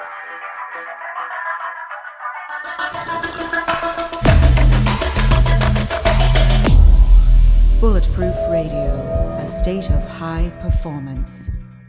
Bulletproof Radio, a state of high performance.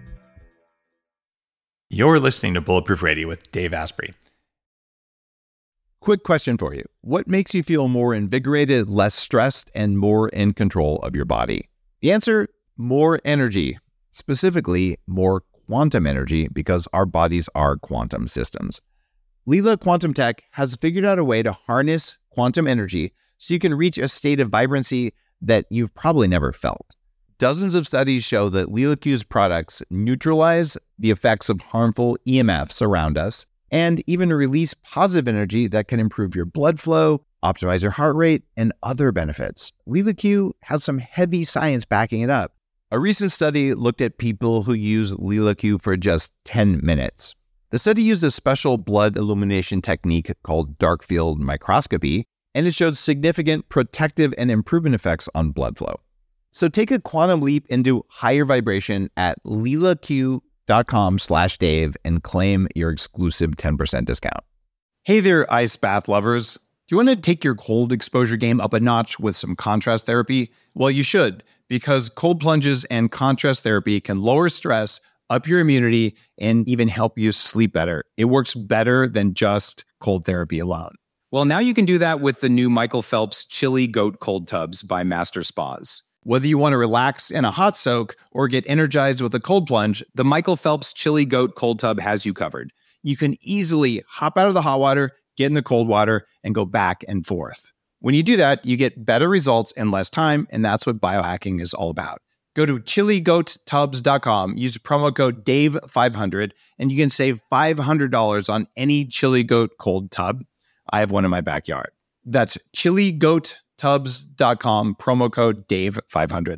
You're listening to Bulletproof Radio with Dave Asprey. Quick question for you. What makes you feel more invigorated, less stressed, and more in control of your body? The answer, more energy. Specifically, more quantum energy, because our bodies are quantum systems. Leela Quantum Tech has figured out a way to harness quantum energy so you can reach a state of vibrancy that you've probably never felt. Dozens of studies show that Leela Q's products neutralize the effects of harmful EMFs around us and even release positive energy that can improve your blood flow, optimize your heart rate, and other benefits. Leela Q has some heavy science backing it up. A recent study looked at people who use Leela Q for just 10 minutes. The study used a special blood illumination technique called dark field microscopy, and it showed significant protective and improvement effects on blood flow. So take a quantum leap into higher vibration at LeelaQ.com/Dave and claim your exclusive 10% discount. Hey there, ice bath lovers. Do you want to take your cold exposure game up a notch with some contrast therapy? Well, you should, because cold plunges and contrast therapy can lower stress, up your immunity, and even help you sleep better. It works better than just cold therapy alone. Well, now you can do that with the new Michael Phelps Chili Goat Cold Tubs by Master Spas. Whether you want to relax in a hot soak or get energized with a cold plunge, the Michael Phelps Chili Goat Cold Tub has you covered. You can easily hop out of the hot water, get in the cold water, and go back and forth. When you do that, you get better results in less time, and that's what biohacking is all about. Go to chiligoattubs.com, use promo code DAVE500, and you can save $500 on any Chili Goat Cold Tub. I have one in my backyard. That's chiligoattubs.com, promo code DAVE500.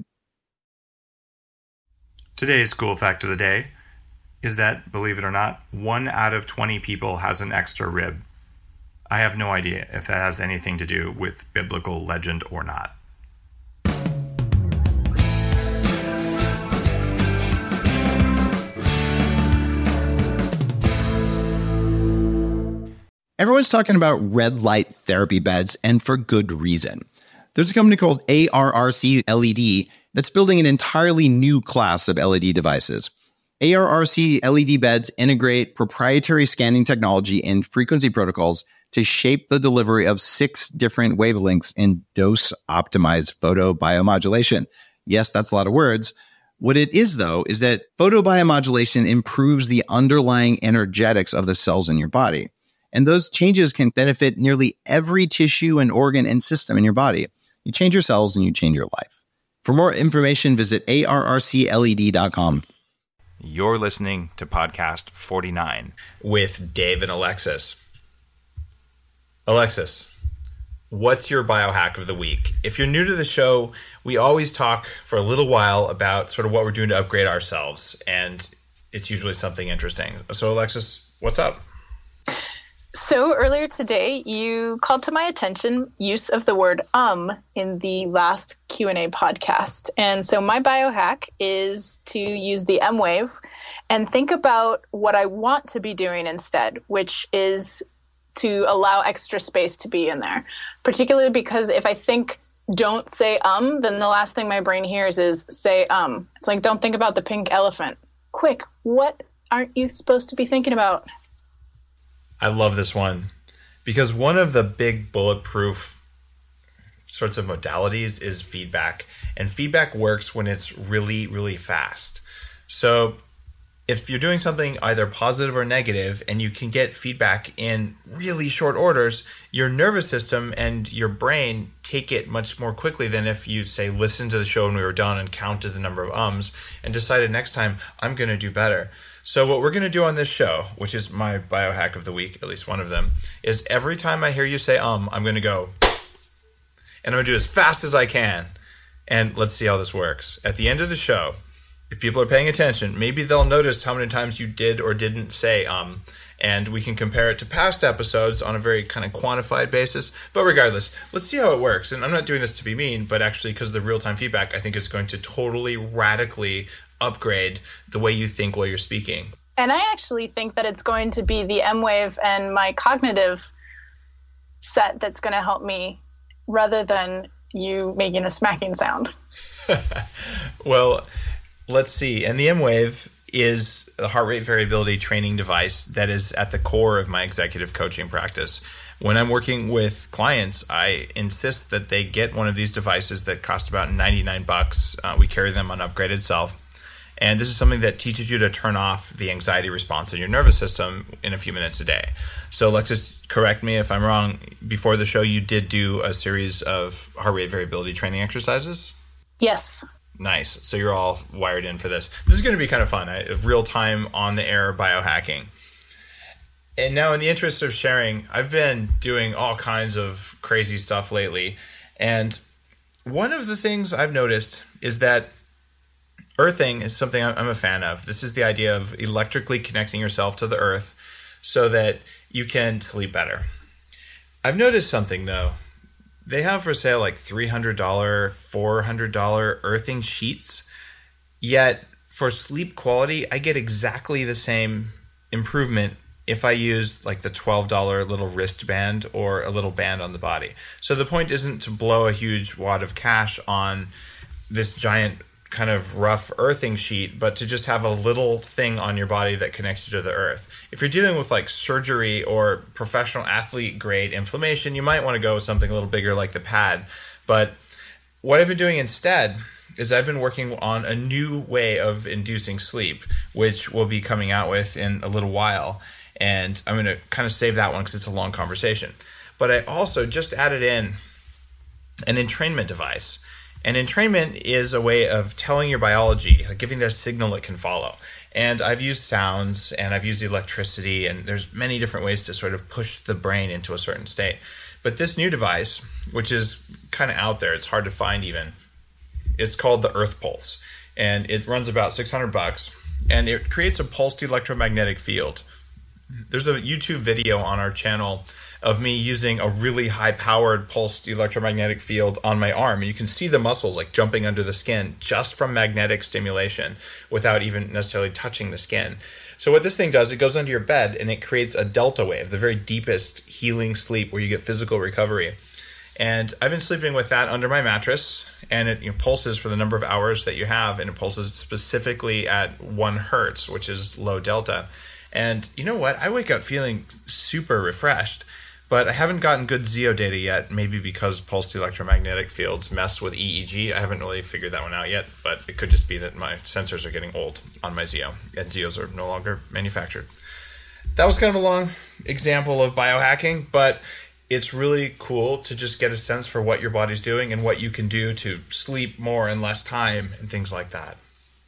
Today's cool fact of the day is that, believe it or not, 1 out of 20 people has an extra rib. I have no idea if that has anything to do with biblical legend or not. Everyone's talking about red light therapy beds, and for good reason. There's a company called ARRC LED that's building an entirely new class of LED devices. ARRC LED beds integrate proprietary scanning technology and frequency protocols to shape the delivery of 6 different wavelengths in dose-optimized photobiomodulation. Yes, that's a lot of words. What it is, though, is that photobiomodulation improves the underlying energetics of the cells in your body. And those changes can benefit nearly every tissue and organ and system in your body. You change your cells and you change your life. For more information, visit arrcled.com. You're listening to Podcast 49 with Dave and Alexis. Alexis, what's your biohack of the week? If you're new to the show, we always talk for a little while about sort of what we're doing to upgrade ourselves, and it's usually something interesting. So, Alexis, what's up? So earlier today, you called to my attention use of the word in the last Q&A podcast. And so my biohack is to use the M wave and think about what I want to be doing instead, which is to allow extra space to be in there. Particularly because if I think don't say then the last thing my brain hears is say It's like, don't think about the pink elephant. Quick, what aren't you supposed to be thinking about? I love this one because one of the big bulletproof sorts of modalities is feedback. And feedback works when it's really, really fast. So if you're doing something either positive or negative and you can get feedback in really short orders, your nervous system and your brain take it much more quickly than if you, say, listen to the show when we were done and counted the number of ums and decided next time I'm going to do better. So what we're going to do on this show, which is my biohack of the week, at least one of them, is every time I hear you say I'm going to go, and I'm going to do as fast as I can. And let's see how this works. At the end of the show, if people are paying attention, maybe they'll notice how many times you did or didn't say and we can compare it to past episodes on a very kind of quantified basis. But regardless, let's see how it works. And I'm not doing this to be mean, but actually because of the real-time feedback, I think is going to totally radically upgrade the way you think while you're speaking. And I actually think that it's going to be the M-Wave and my cognitive set that's going to help me rather than you making a smacking sound. Well, let's see. And the M-Wave is a heart rate variability training device that is at the core of my executive coaching practice. When I'm working with clients, I insist that they get one of these devices that cost about $99. We carry them on Upgraded Self. And this is something that teaches you to turn off the anxiety response in your nervous system in a few minutes a day. So Alexis, correct me if I'm wrong. Before the show, you did do a series of heart rate variability training exercises? Yes. Nice. So you're all wired in for this. This is going to be kind of fun. Real-time, on-the-air biohacking. And now, in the interest of sharing, I've been doing all kinds of crazy stuff lately. And one of the things I've noticed is that earthing is something I'm a fan of. This is the idea of electrically connecting yourself to the earth so that you can sleep better. I've noticed something, though. They have for sale like $300, $400 earthing sheets. Yet, for sleep quality, I get exactly the same improvement if I use like the $12 little wristband or a little band on the body. So the point isn't to blow a huge wad of cash on this giant kind of rough earthing sheet, but to just have a little thing on your body that connects you to the earth. If you're dealing with like surgery or professional athlete grade inflammation, you might want to go with something a little bigger like the pad. But what I've been doing instead is I've been working on a new way of inducing sleep, which we'll be coming out with in a little while. And I'm going to kind of save that one because it's a long conversation. But I also just added in an entrainment device. And entrainment is a way of telling your biology, like giving it a signal it can follow. And I've used sounds and I've used electricity, and there's many different ways to sort of push the brain into a certain state. But this new device, which is kind of out there, it's hard to find even, it's called the Earth Pulse. And it runs about $600, and it creates a pulsed electromagnetic field. There's a YouTube video on our channel of me using a really high-powered pulsed electromagnetic field on my arm. And you can see the muscles like jumping under the skin just from magnetic stimulation without even necessarily touching the skin. So what this thing does, it goes under your bed and it creates a delta wave, the very deepest healing sleep where you get physical recovery. And I've been sleeping with that under my mattress, and it pulses for the number of hours that you have, and it pulses specifically at 1 hertz, which is low delta. And you know what? I wake up feeling super refreshed, but I haven't gotten good Zio data yet, maybe because pulsed electromagnetic fields mess with EEG. I haven't really figured that one out yet, but it could just be that my sensors are getting old on my Zio, and Zios are no longer manufactured. That was kind of a long example of biohacking, but it's really cool to just get a sense for what your body's doing and what you can do to sleep more in less time and things like that.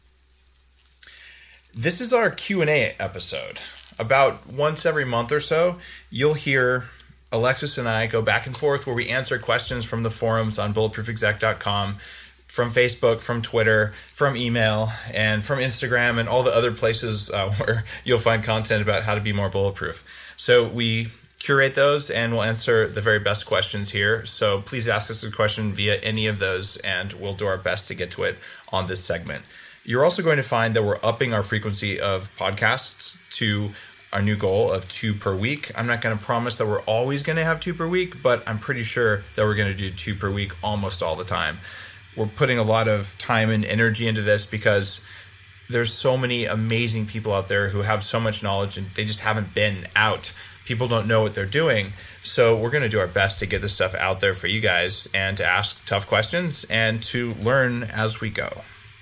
This is our Q&A episode. About once every month or so, you'll hear Alexis and I go back and forth where we answer questions from the forums on bulletproofexec.com, from Facebook, from Twitter, from email, and from Instagram, and all the other places where you'll find content about how to be more bulletproof. So we curate those and we'll answer the very best questions here. So please ask us a question via any of those, and we'll do our best to get to it on this segment. You're also going to find that we're upping our frequency of podcasts to our new goal of 2 per week. I'm not going to promise that we're always going to have 2 per week, but I'm pretty sure that we're going to do 2 per week almost all the time. We're putting a lot of time and energy into this because there's so many amazing people out there who have so much knowledge and they just haven't been out. People don't know what they're doing. So we're going to do our best to get this stuff out there for you guys and to ask tough questions and to learn as we go.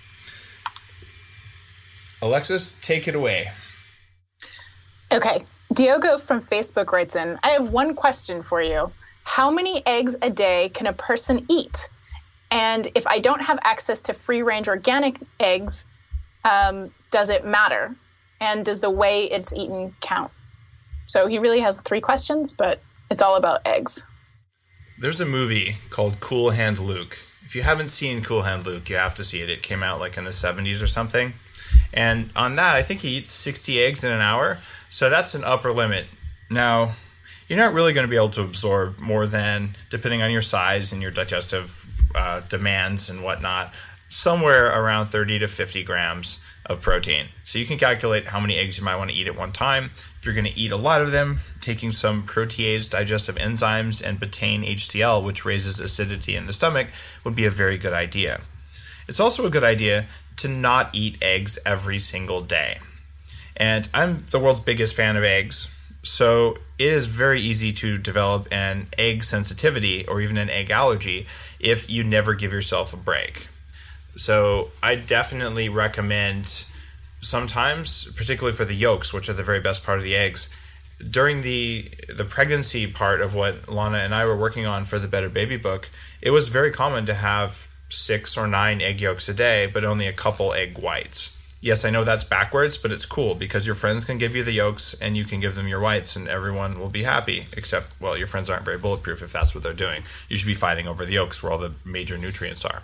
Alexis, take it away. Okay. Diogo from Facebook writes in, I have one question for you. How many eggs a day can a person eat? And if I don't have access to free-range organic eggs, does it matter? And does the way it's eaten count? So he really has 3 questions, but it's all about eggs. There's a movie called Cool Hand Luke. If you haven't seen Cool Hand Luke, you have to see it. It came out like in the 70s or something. And on that, I think he eats 60 eggs in an hour. So that's an upper limit. Now, you're not really going to be able to absorb more than, depending on your size and your digestive demands and whatnot, somewhere around 30 to 50 grams of protein. So you can calculate how many eggs you might want to eat at one time. If you're going to eat a lot of them, taking some protease digestive enzymes and betaine HCl, which raises acidity in the stomach, would be a very good idea. It's also a good idea to not eat eggs every single day. And I'm the world's biggest fan of eggs, so it is very easy to develop an egg sensitivity or even an egg allergy if you never give yourself a break. So I definitely recommend sometimes, particularly for the yolks, which are the very best part of the eggs, during the pregnancy part of what Lana and I were working on for the Better Baby book, it was very common to have 6 or 9 egg yolks a day, but only a couple egg whites. Yes, I know that's backwards, but it's cool because your friends can give you the yolks and you can give them your whites and everyone will be happy, except, well, your friends aren't very bulletproof if that's what they're doing. You should be fighting over the yolks where all the major nutrients are.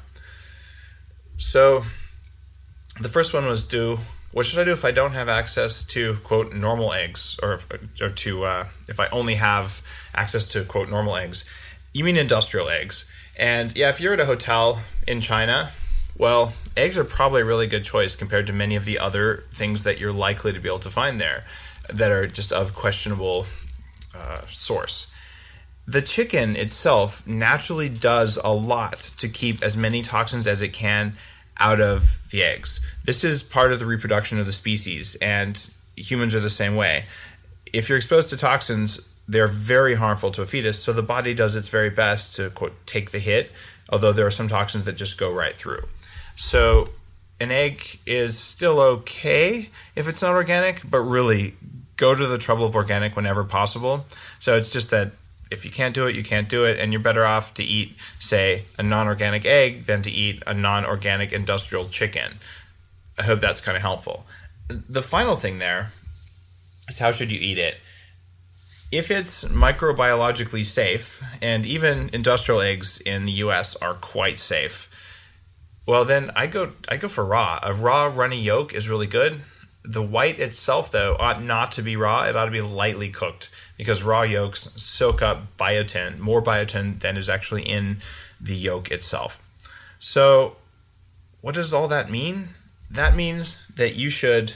So the first one was what should I do if I don't have access to, quote, normal eggs, or to if I only have access to, quote, normal eggs? You mean industrial eggs. And yeah, if you're at a hotel in China, well, eggs are probably a really good choice compared to many of the other things that you're likely to be able to find there that are just of questionable source. The chicken itself naturally does a lot to keep as many toxins as it can out of the eggs. This is part of the reproduction of the species, and humans are the same way. If you're exposed to toxins, they're very harmful to a fetus, so the body does its very best to, quote, take the hit, although there are some toxins that just go right through. So an egg is still okay if it's not organic, but really go to the trouble of organic whenever possible. So it's just that if you can't do it, you can't do it, and you're better off to eat, say, a non-organic egg than to eat a non-organic industrial chicken. I hope that's kind of helpful. The final thing there is how should you eat it? If it's microbiologically safe, and even industrial eggs in the US are quite safe, well then I go for raw. A raw runny yolk is really good. The white itself, though, ought not to be raw. It ought to be lightly cooked because raw yolks soak up biotin, more biotin than is actually in the yolk itself. So what does all that mean? That means that you should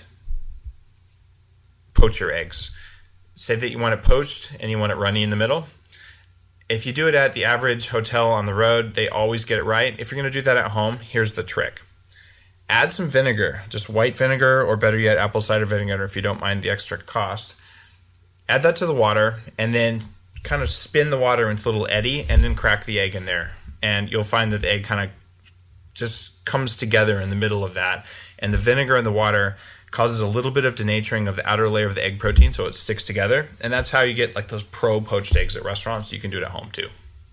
poach your eggs. Say that you want it poached and you want it runny in the middle. If you do it at the average hotel on the road, they always get it right. If you're going to do that at home, here's the trick. Add some vinegar, just white vinegar, or better yet, apple cider vinegar if you don't mind the extra cost. Add that to the water and then kind of spin the water into a little eddy and then crack the egg in there. And you'll find that the egg kind of just comes together in the middle of that. And the vinegar and the water causes a little bit of denaturing of the outer layer of the egg protein so it sticks together. And that's how you get like those pro-poached eggs at restaurants. You can do it at home too.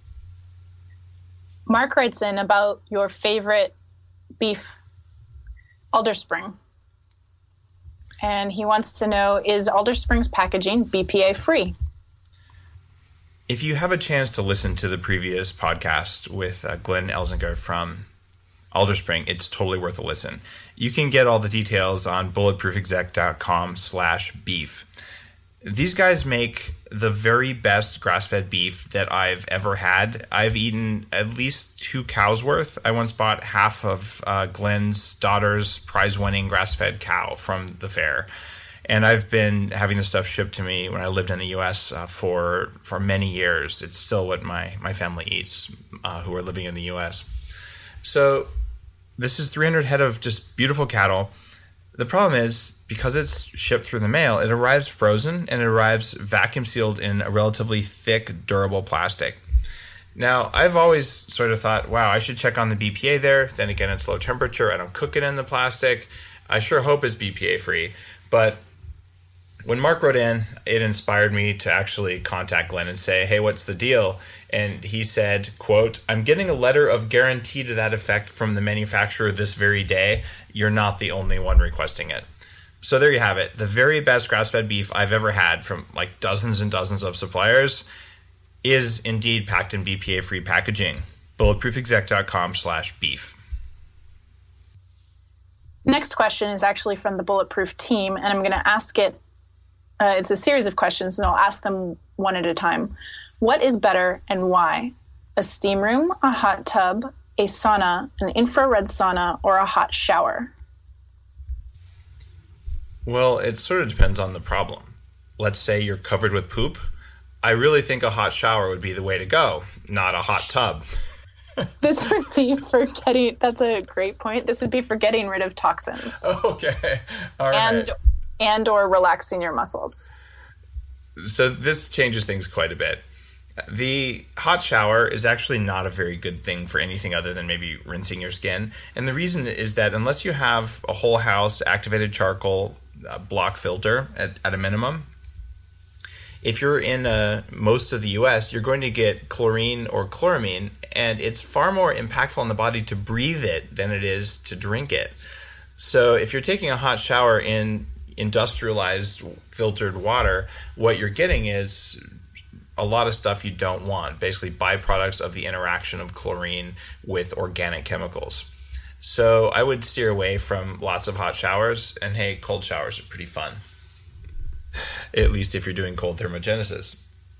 Mark writes in about your favorite beef, Alder Spring. And he wants to know, is Alder Spring's packaging BPA free? If you have a chance to listen to the previous podcast with Glenn Elzinger from Alder Spring, it's totally worth a listen. You can get all the details on bulletproofexec.com/beef. These guys make the very best grass-fed beef that I've ever had. I've eaten at least 2 cows worth. I once bought half of Glenn's daughter's prize-winning grass-fed cow from the fair. And I've been having this stuff shipped to me when I lived in the U.S. for many years. It's still what my family eats who are living in the U.S. So this is 300 head of just beautiful cattle. The problem is, because it's shipped through the mail, it arrives frozen and it arrives vacuum sealed in a relatively thick, durable plastic. Now, I've always sort of thought, wow, I should check on the BPA there. Then again, it's low temperature. I don't cook it in the plastic. I sure hope it's BPA free. But when Mark wrote in, it inspired me to actually contact Glenn and say, hey, what's the deal? And he said, quote, I'm getting a letter of guarantee to that effect from the manufacturer this very day. You're not the only one requesting it. So there you have it. The very best grass-fed beef I've ever had from like dozens and dozens of suppliers is indeed packed in BPA-free packaging. bulletproofexec.com/beef. Next question is actually from the Bulletproof team, and I'm going to ask it. It's a series of questions, and I'll ask them one at a time. What is better and why? A steam room, a hot tub, a sauna, an infrared sauna, or a hot shower? Well, it sort of depends on the problem. Let's say you're covered with poop. I really think a hot shower would be the way to go, not a hot tub. This would be for getting, that's a great point. This would be for getting rid of toxins. Okay. All right. And or relaxing your muscles. So this changes things quite a bit. The hot shower is actually not a very good thing for anything other than maybe rinsing your skin. And the reason is that unless you have a whole house activated charcoal block filter at a minimum, if you're in most of the US, you're going to get chlorine or chloramine, and it's far more impactful on the body to breathe it than it is to drink it. So if you're taking a hot shower in industrialized filtered water, what you're getting is a lot of stuff you don't want, basically byproducts of the interaction of chlorine with organic chemicals. So I would steer away from lots of hot showers, and hey, cold showers are pretty fun. At least if you're doing cold thermogenesis.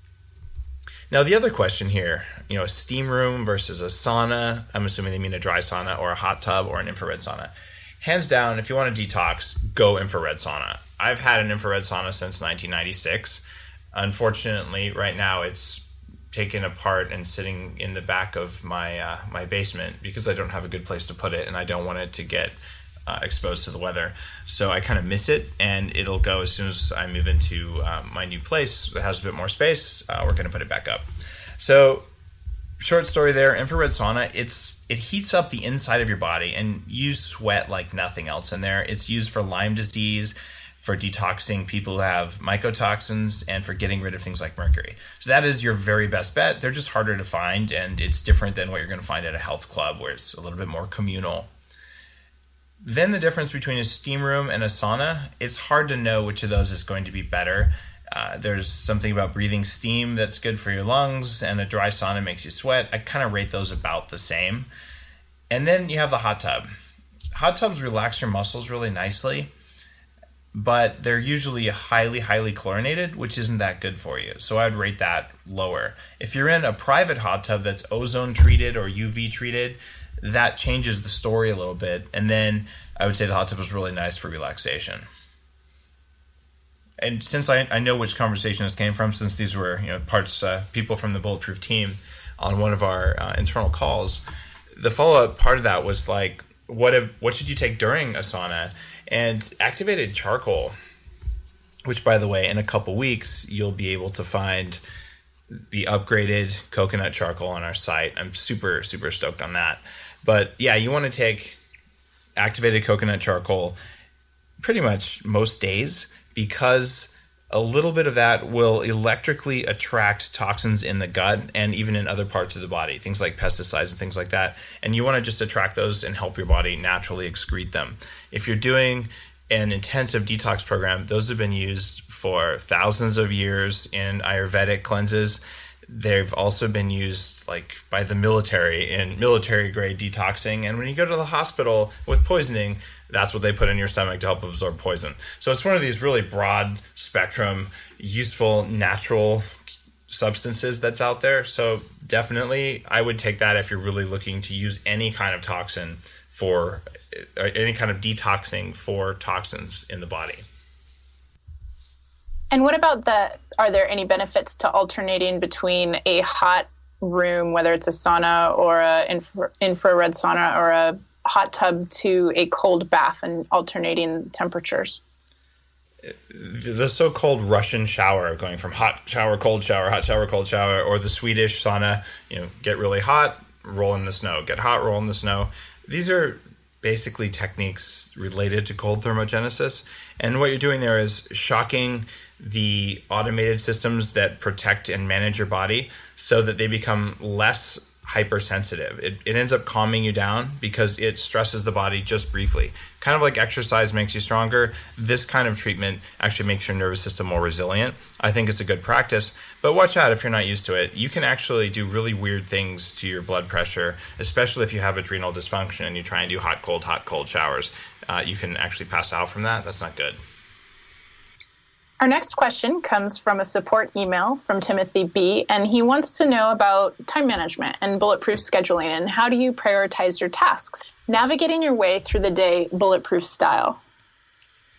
Now, the other question here, a steam room versus a sauna. I'm assuming they mean a dry sauna or a hot tub or an infrared sauna. Hands down, if you want to detox, go infrared sauna. I've had an infrared sauna since 1996. Unfortunately, right now it's taken apart and sitting in the back of my my basement because I don't have a good place to put it, and I don't want it to get exposed to the weather. So I kind of miss it, and it'll go as soon as I move into my new place that has a bit more space. We're going to put it back up. So short story there, infrared sauna, it heats up the inside of your body, and you sweat like nothing else in there. It's used for Lyme disease, for detoxing people who have mycotoxins, and for getting rid of things like mercury. So that is your very best bet. They're just harder to find, and it's different than what you're going to find at a health club where it's a little bit more communal. Then the difference between a steam room and a sauna, it's hard to know which of those is going to be better. There's something about breathing steam that's good for your lungs, and a dry sauna makes you sweat. I kind of rate those about the same. And then you have the hot tub. Hot tubs relax your muscles really nicely, but they're usually highly, highly chlorinated, which isn't that good for you. So I would rate that lower. If you're in a private hot tub that's ozone treated or UV treated, that changes the story a little bit. And then I would say the hot tub is really nice for relaxation. And since I know which conversation this came from, since these were people from the Bulletproof team on one of our internal calls, the follow-up part of that was like, what should you take during a sauna? And activated charcoal, which, by the way, in a couple weeks, you'll be able to find the upgraded coconut charcoal on our site. I'm super, super stoked on that. But yeah, you want to take activated coconut charcoal pretty much most days, because a little bit of that will electrically attract toxins in the gut and even in other parts of the body, things like pesticides and things like that. And you want to just attract those and help your body naturally excrete them. If you're doing an intensive detox program, those have been used for thousands of years in Ayurvedic cleanses. They've also been used by the military in military grade detoxing. And when you go to the hospital with poisoning, that's what they put in your stomach to help absorb poison. So it's one of these really broad spectrum, useful, natural substances that's out there. So definitely I would take that if you're really looking to use any kind of toxin for any kind of detoxing for toxins in the body. And what about are there any benefits to alternating between a hot room, whether it's a sauna or an infrared sauna, or a hot tub, to a cold bath, and alternating temperatures? The so-called Russian shower, going from hot shower, cold shower, hot shower, cold shower, or the Swedish sauna, get really hot, roll in the snow, get hot, roll in the snow. These are basically techniques related to cold thermogenesis. And what you're doing there is shocking the automated systems that protect and manage your body so that they become less hypersensitive. It ends up calming you down because it stresses the body just briefly. Kind of like exercise makes you stronger, this kind of treatment actually makes your nervous system more resilient. I think it's a good practice, but watch out if you're not used to it. You can actually do really weird things to your blood pressure, especially if you have adrenal dysfunction and you try and do hot, cold showers. You can actually pass out from that. That's not good. Our next question comes from a support email from Timothy B., and he wants to know about time management and bulletproof scheduling, and how do you prioritize your tasks, navigating your way through the day bulletproof style?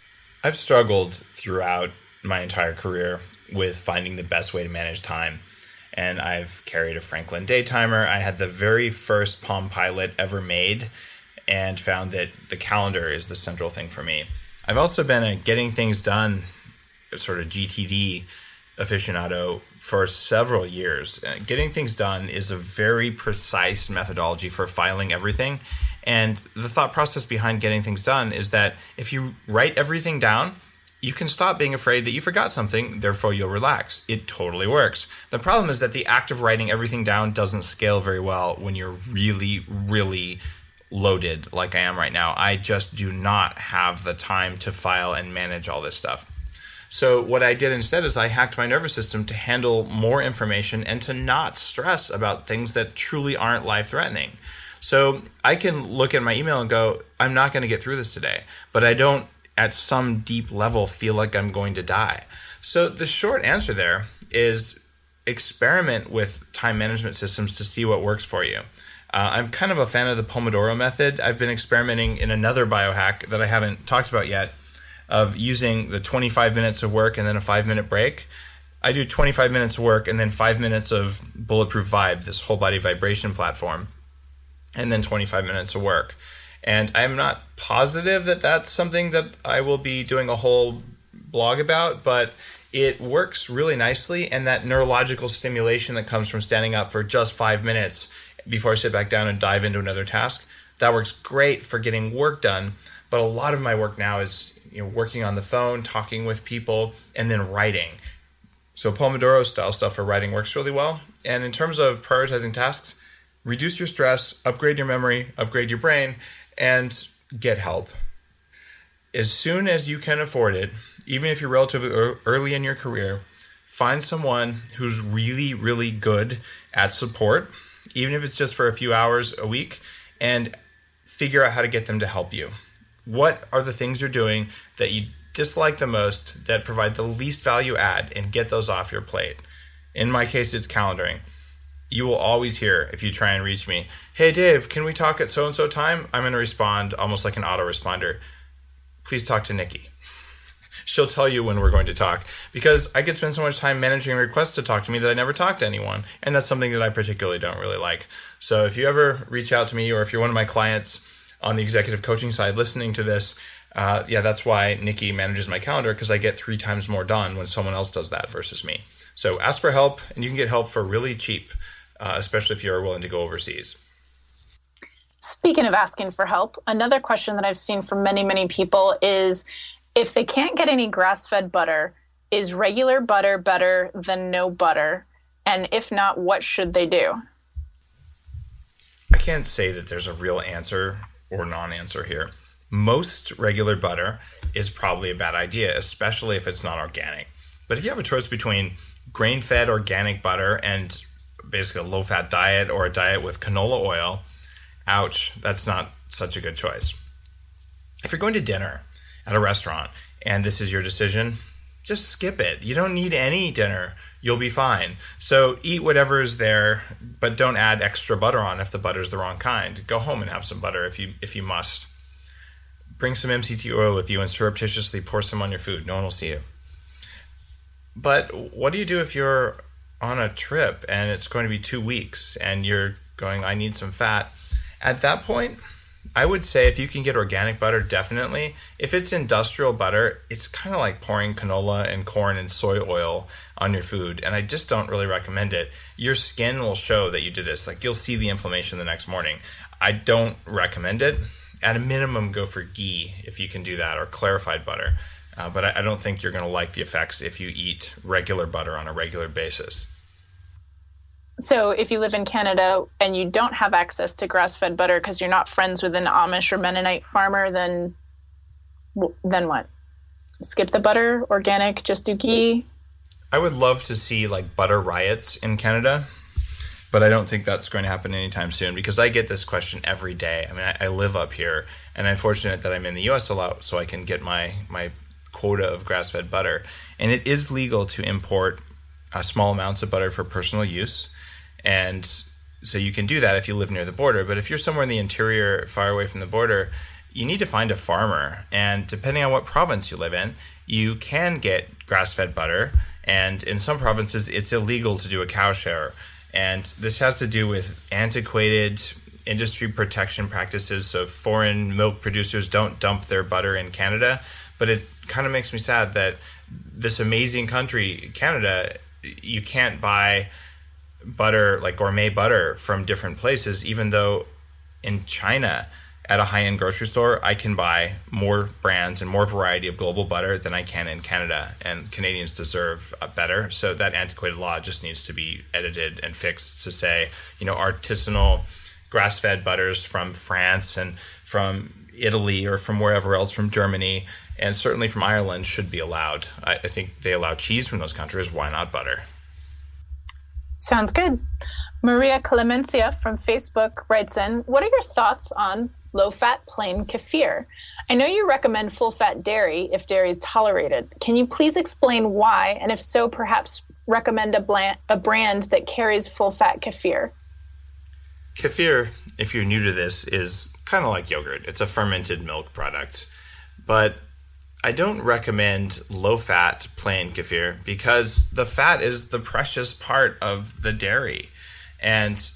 I've struggled throughout my entire career with finding the best way to manage time. And I've carried a Franklin day timer. I had the very first Palm Pilot ever made and found that the calendar is the central thing for me. I've also been a getting things done sort of GTD aficionado for several years. Getting things done is a very precise methodology for filing everything. And the thought process behind getting things done is that if you write everything down, you can stop being afraid that you forgot something, therefore you'll relax. It totally works. The problem is that the act of writing everything down doesn't scale very well when you're really, really loaded like I am right now. I just do not have the time to file and manage all this stuff. So what I did instead is I hacked my nervous system to handle more information and to not stress about things that truly aren't life-threatening. So I can look at my email and go, I'm not going to get through this today, but I don't at some deep level feel like I'm going to die. So the short answer there is experiment with time management systems to see what works for you. I'm kind of a fan of the Pomodoro method. I've been experimenting in another biohack that I haven't talked about yet of using the 25 minutes of work and then a 5-minute break. I do 25 minutes of work and then 5 minutes of Bulletproof Vibe, this whole body vibration platform, and then 25 minutes of work. And I'm not positive that that's something that I will be doing a whole blog about, but it works really nicely. And that neurological stimulation that comes from standing up for just 5 minutes before I sit back down and dive into another task, that works great for getting work done. But a lot of my work now is working on the phone, talking with people, and then writing. So Pomodoro style stuff for writing works really well. And in terms of prioritizing tasks, reduce your stress, upgrade your memory, upgrade your brain, and get help. As soon as you can afford it, even if you're relatively early in your career, find someone who's really, really good at support, even if it's just for a few hours a week, and figure out how to get them to help you. What are the things you're doing that you dislike the most that provide the least value add, and get those off your plate? In my case, it's calendaring. You will always hear, if you try and reach me, hey Dave, can we talk at so-and-so time? I'm going to respond almost like an autoresponder. Please talk to Nikki. She'll tell you when we're going to talk, because I could spend so much time managing requests to talk to me that I never talk to anyone. And that's something that I particularly don't really like. So if you ever reach out to me, or if you're one of my clients on the executive coaching side listening to this, that's why Nikki manages my calendar, because I get 3 times more done when someone else does that versus me. So ask for help, and you can get help for really cheap, especially if you're willing to go overseas. Speaking of asking for help, another question that I've seen from many, many people is, if they can't get any grass-fed butter, is regular butter better than no butter? And if not, what should they do? I can't say that there's a real answer or non-answer here. Most regular butter is probably a bad idea, especially if it's not organic. But if you have a choice between grain-fed organic butter and basically a low-fat diet, or a diet with canola oil, ouch, that's not such a good choice. If you're going to dinner at a restaurant and this is your decision, just skip it. You don't need any dinner. You'll be fine. So eat whatever is there, but don't add extra butter on if the butter's the wrong kind. Go home and have some butter if you must. Bring some MCT oil with you and surreptitiously pour some on your food. No one will see you. But what do you do if you're on a trip and it's going to be 2 weeks and you're going, I need some fat? At that point, I would say if you can get organic butter, definitely. If it's industrial butter, it's kind of like pouring canola and corn and soy oil on your food, and I just don't really recommend it. Your skin will show that you did this. Like, you'll see the inflammation the next morning. I don't recommend it. At a minimum, go for ghee if you can do that, or clarified butter. But I don't think you're going to like the effects if you eat regular butter on a regular basis. So if you live in Canada and you don't have access to grass-fed butter because you're not friends with an Amish or Mennonite farmer, then what? Skip the butter, organic, just do ghee? I would love to see like butter riots in Canada, but I don't think that's going to happen anytime soon, because I get this question every day. I mean, I live up here, and I'm fortunate that I'm in the US a lot, so I can get my quota of grass-fed butter. And it is legal to import small amounts of butter for personal use. And so you can do that if you live near the border. But if you're somewhere in the interior, far away from the border, you need to find a farmer. And depending on what province you live in, you can get grass-fed butter. And in some provinces, it's illegal to do a cow share. And this has to do with antiquated industry protection practices. So foreign milk producers don't dump their butter in Canada. But it kind of makes me sad that this amazing country, Canada, you can't buy butter, like gourmet butter, from different places, even though in China, at a high-end grocery store, I can buy more brands and more variety of global butter than I can in Canada, and Canadians deserve better. So that antiquated law just needs to be edited and fixed to say, artisanal grass-fed butters from France and from Italy or from wherever else, from Germany, and certainly from Ireland should be allowed. I think they allow cheese from those countries. Why not butter? Sounds good. Maria Clemencia from Facebook writes in, what are your thoughts on low-fat plain kefir? I know you recommend full-fat dairy if dairy is tolerated. Can you please explain why, and if so, perhaps recommend a brand that carries full-fat kefir? Kefir, if you're new to this, is kind of like yogurt. It's a fermented milk product. But I don't recommend low-fat plain kefir because the fat is the precious part of the dairy. And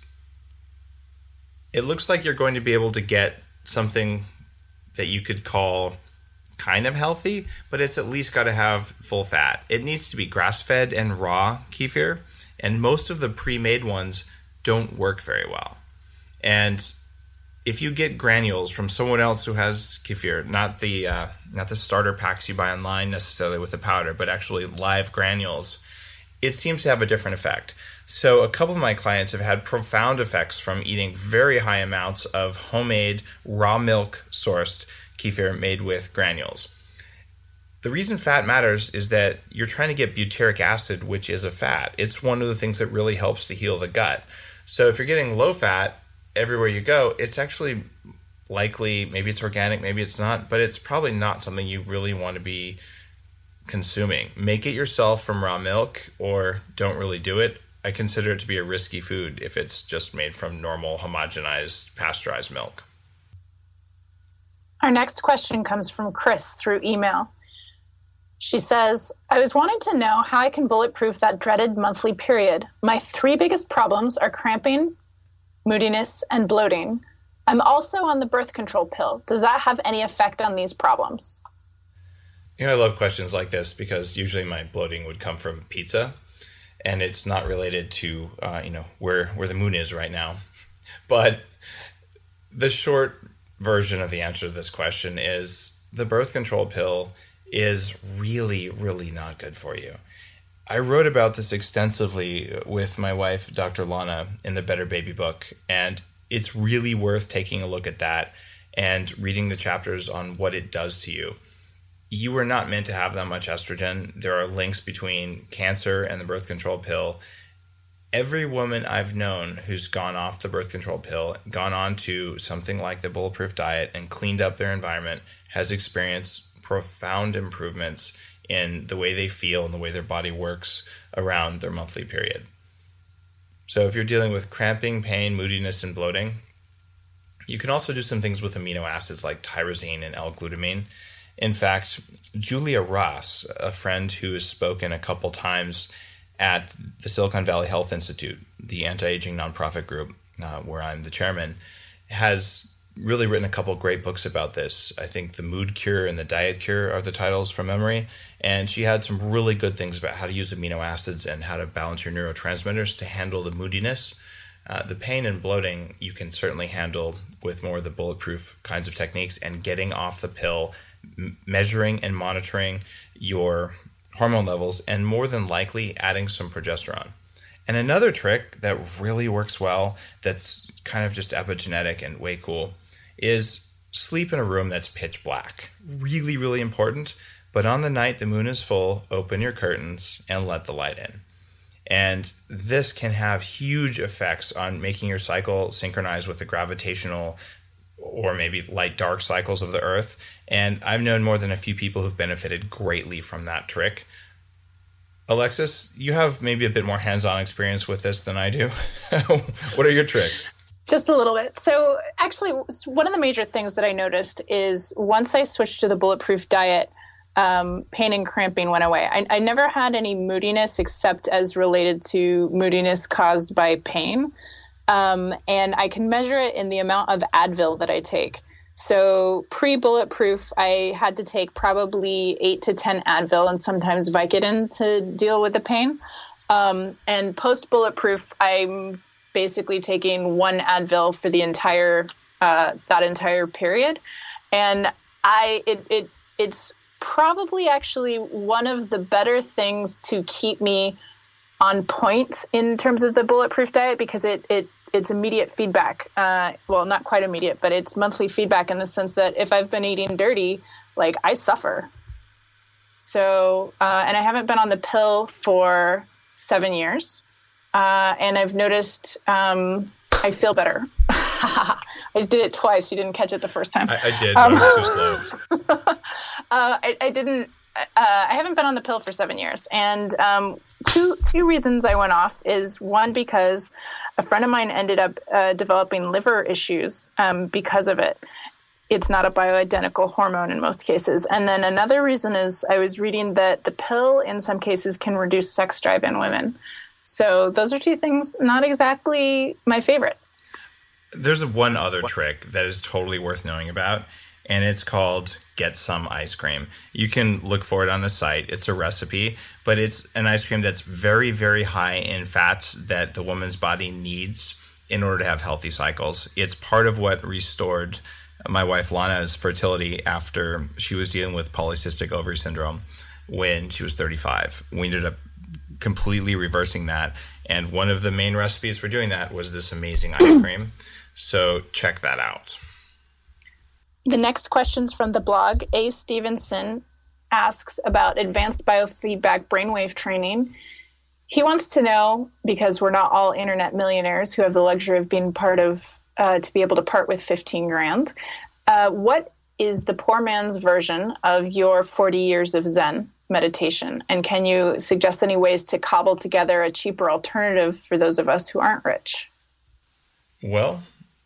it looks like you're going to be able to get something that you could call kind of healthy, but it's at least got to have full fat. It needs to be grass-fed and raw kefir, and most of the pre-made ones don't work very well. And if you get granules from someone else who has kefir, not the starter packs you buy online necessarily with the powder, but actually live granules, it seems to have a different effect. So a couple of my clients have had profound effects from eating very high amounts of homemade raw milk sourced kefir made with granules. The reason fat matters is that you're trying to get butyric acid, which is a fat. It's one of the things that really helps to heal the gut. So if you're getting low fat everywhere you go, it's actually likely, maybe it's organic, maybe it's not, but it's probably not something you really want to be consuming. Make it yourself from raw milk or don't really do it. I consider it to be a risky food if it's just made from normal, homogenized, pasteurized milk. Our next question comes from Chris through email. She says, I was wanting to know how I can bulletproof that dreaded monthly period. My 3 biggest problems are cramping, moodiness, and bloating. I'm also on the birth control pill. Does that have any effect on these problems? I love questions like this because usually my bloating would come from pizza. And it's not related to, where the moon is right now. But the short version of the answer to this question is the birth control pill is really, really not good for you. I wrote about this extensively with my wife, Dr. Lana, in the Better Baby book. And it's really worth taking a look at that and reading the chapters on what it does to you. You were not meant to have that much estrogen. There are links between cancer and the birth control pill. Every woman I've known who's gone off the birth control pill, gone on to something like the Bulletproof diet and cleaned up their environment has experienced profound improvements in the way they feel and the way their body works around their monthly period. So if you're dealing with cramping, pain, moodiness, and bloating, you can also do some things with amino acids like tyrosine and L-glutamine. In fact, Julia Ross, a friend who has spoken a couple times at the Silicon Valley Health Institute, the anti-aging nonprofit group where I'm the chairman, has really written a couple great books about this. I think The Mood Cure and The Diet Cure are the titles from memory. And she had some really good things about how to use amino acids and how to balance your neurotransmitters to handle the moodiness. The pain and bloating you can certainly handle with more of the bulletproof kinds of techniques and getting off the pill, measuring and monitoring your hormone levels, and more than likely adding some progesterone. And another trick that really works well, that's kind of just epigenetic and way cool, is sleep in a room that's pitch black. Really, really important. But on the night the moon is full, open your curtains and let the light in. And this can have huge effects on making your cycle synchronize with the gravitational or maybe light dark cycles of the Earth. And I've known more than a few people who've benefited greatly from that trick. Alexis, you have maybe a bit more hands-on experience with this than I do. What are your tricks? Just a little bit. So actually, one of the major things that I noticed is once I switched to the Bulletproof diet, pain and cramping went away. I never had any moodiness except as related to moodiness caused by pain. And I can measure it in the amount of Advil that I take. So pre-Bulletproof, I had to take probably 8 to 10 Advil and sometimes Vicodin to deal with the pain. And post-Bulletproof, I'm basically taking one Advil for the entire that entire period, and it's probably actually one of the better things to keep me on point in terms of the Bulletproof diet, because it's immediate feedback. Well, not quite immediate, but it's monthly feedback in the sense that if I've been eating dirty, like I suffer. So, and I haven't been on the pill for 7 years. And I've noticed I feel better. I did it twice. You didn't catch it the first time. I did, but I was too slow. I haven't been on the pill for 7 years. And two reasons I went off is, one, because a friend of mine ended up developing liver issues because of it. It's not a bioidentical hormone in most cases. And then another reason is I was reading that the pill in some cases can reduce sex drive in women. So those are two things, not exactly my favorite. There's one other trick that is totally worth knowing about, and it's called Get Some Ice Cream. You can look for it on the site. It's a recipe, but it's an ice cream that's very, very high in fats that the woman's body needs in order to have healthy cycles. It's part of what restored my wife Lana's fertility after she was dealing with polycystic ovary syndrome when she was 35. We ended up completely reversing that, and one of the main recipes for doing that was this amazing ice cream. So check that out. The next question's from the blog. A. Stevenson asks about advanced biofeedback brainwave training. He wants to know, because we're not all internet millionaires who have the luxury of being part of to be able to part with 15 grand, what is the poor man's version of your 40 years of Zen meditation? And can you suggest any ways to cobble together a cheaper alternative for those of us who aren't rich? Well,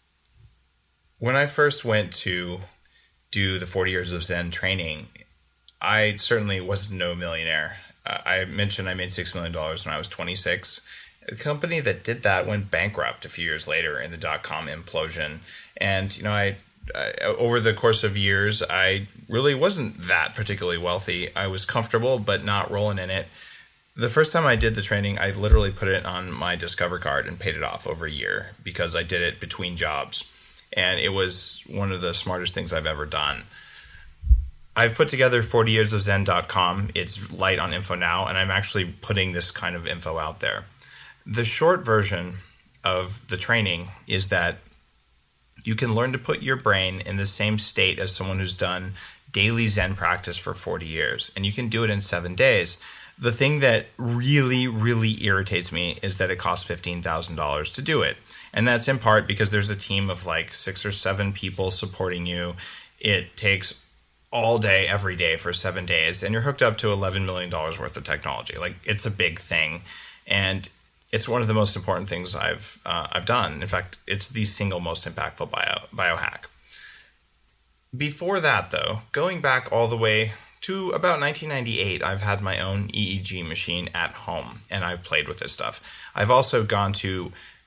when I first went to do the 40 years of Zen training, I certainly was no millionaire. I mentioned I made $6 million when I was 26. The company that did that went bankrupt a few years later in the dot-com implosion. And, I over the course of years, I really wasn't that particularly wealthy. I was comfortable, but not rolling in it. The first time I did the training, I literally put it on my Discover card and paid it off over a year because I did it between jobs. And it was one of the smartest things I've ever done. I've put together 40yearsofzen.com. It's light on info now, and I'm actually putting this kind of info out there. The short version of the training is that you can learn to put your brain in the same state as someone who's done daily Zen practice for 40 years, and you can do it in 7 days. The thing that really, really irritates me is that it costs $15,000 to do it. And that's in part because there's a team of like 6 or 7 people supporting you. It takes all day, every day for 7 days, and you're hooked up to $11 million worth of technology. Like, it's a big thing. And it's one of the most important things I've done. In fact, it's the single most impactful biohack. Before that, though, going back all the way to about 1998, I've had my own EEG machine at home, and I've played with this stuff. I've also gone to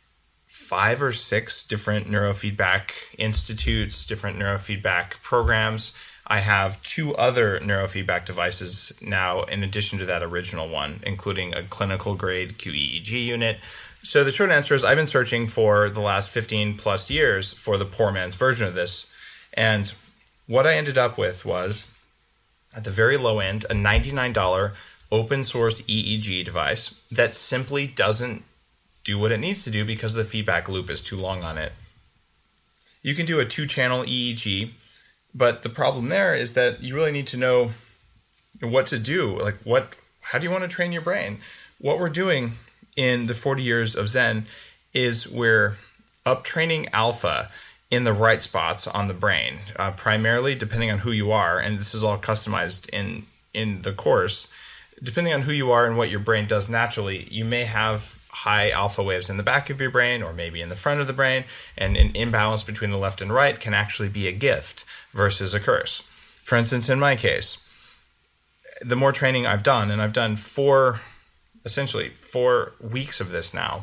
5 or 6 different neurofeedback institutes, different neurofeedback programs. I have 2 other neurofeedback devices now, in addition to that original one, including a clinical grade QEEG unit. So the short answer is I've been searching for the last 15 plus years for the poor man's version of this. And what I ended up with was, at the very low end, a $99 open source EEG device that simply doesn't do what it needs to do because the feedback loop is too long on it. You can do a 2-channel EEG, but the problem there is that you really need to know what to do. Like, how do you want to train your brain? What we're doing in the 40 years of Zen is we're uptraining alpha in the right spots on the brain, primarily depending on who you are. And this is all customized in the course. Depending on who you are and what your brain does naturally, you may have high alpha waves in the back of your brain or maybe in the front of the brain, and an imbalance between the left and right can actually be a gift versus a curse. For instance, in my case, the more training I've done, and I've done essentially 4 weeks of this now,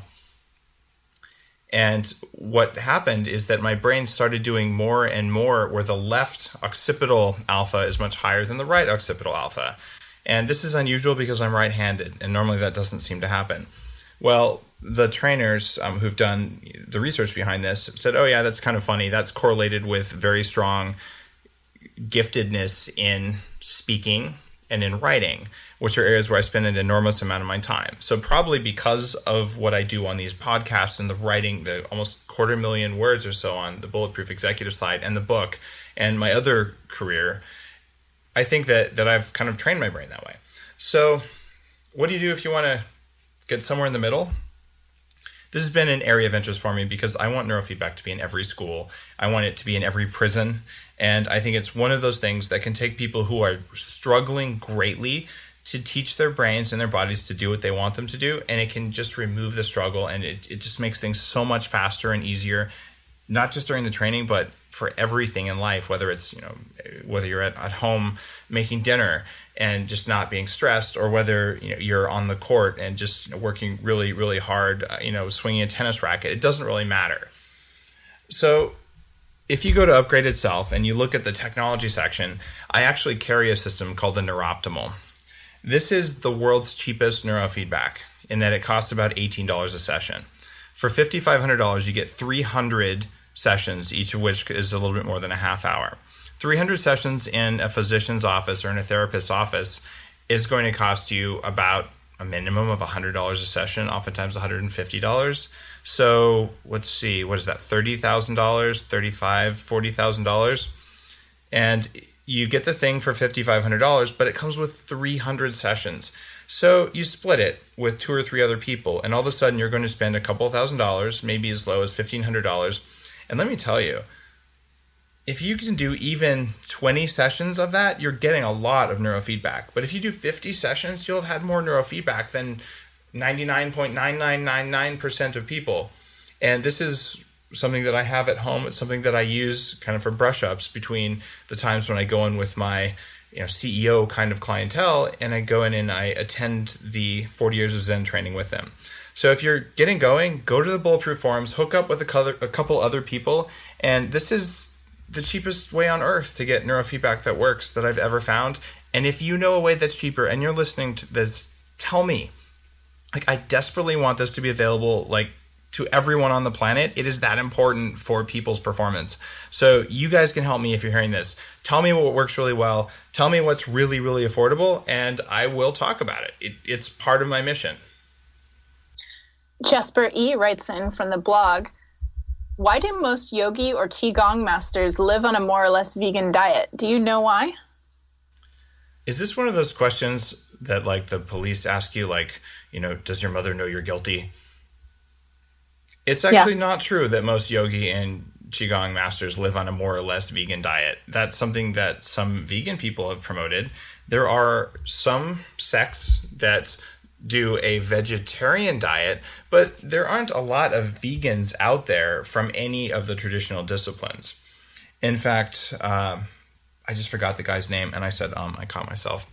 and what happened is that my brain started doing more and more where the left occipital alpha is much higher than the right occipital alpha. And this is unusual because I'm right-handed, and normally that doesn't seem to happen. Well, the trainers who've done the research behind this said, oh yeah, that's kind of funny. That's correlated with very strong giftedness in speaking and in writing, which are areas where I spend an enormous amount of my time. So probably because of what I do on these podcasts and the writing, the almost 250,000 words or so on the Bulletproof Executive side and the book and my other career, I think that I've kind of trained my brain that way. So what do you do if you want to get somewhere in the middle? This has been an area of interest for me because I want neurofeedback to be in every school. I want it to be in every prison. And I think it's one of those things that can take people who are struggling greatly to teach their brains and their bodies to do what they want them to do. And it can just remove the struggle. And it just makes things so much faster and easier, not just during the training, but for everything in life, whether it's, whether you're at home making dinner and just not being stressed, or whether you're on the court and just working really, really hard, swinging a tennis racket. It doesn't really matter. So if you go to Upgraded Self and you look at the technology section, I actually carry a system called the Neuroptimal. This is the world's cheapest neurofeedback in that it costs about $18 a session. For $5,500, you get 300 sessions, each of which is a little bit more than a half hour. 300 sessions in a physician's office or in a therapist's office is going to cost you about a minimum of $100 a session, oftentimes $150. So let's see, what is that, $30,000, $35,000, $40,000? And you get the thing for $5,500, but it comes with 300 sessions. So you split it with 2 or 3 other people, and all of a sudden you're going to spend a couple $1,000s, maybe as low as $1,500. And let me tell you, if you can do even 20 sessions of that, you're getting a lot of neurofeedback. But if you do 50 sessions, you'll have had more neurofeedback than 99.9999% of people. And this is something that I have at home. It's something that I use kind of for brush-ups between the times when I go in with my CEO kind of clientele, and I go in and I attend the 40 Years of Zen training with them. So if you're getting going, go to the Bulletproof forums, hook up with a couple other people, and this is the cheapest way on earth to get neurofeedback that works that I've ever found. And if you know a way that's cheaper and you're listening to this, tell me. I desperately want this to be available to everyone on the planet. It is that important for people's performance. So you guys can help me if you're hearing this. Tell me what works really well. Tell me what's really, really affordable, and I will talk about it. It's part of my mission. Jesper E. writes in from the blog, why do most yogi or qigong masters live on a more or less vegan diet? Do you know why? Is this one of those questions that the police ask you, does your mother know you're guilty? It's actually not true that most yogi and qigong masters live on a more or less vegan diet. That's something that some vegan people have promoted. There are some sects that do a vegetarian diet, but there aren't a lot of vegans out there from any of the traditional disciplines. In fact, I just forgot the guy's name, and I said, I caught myself.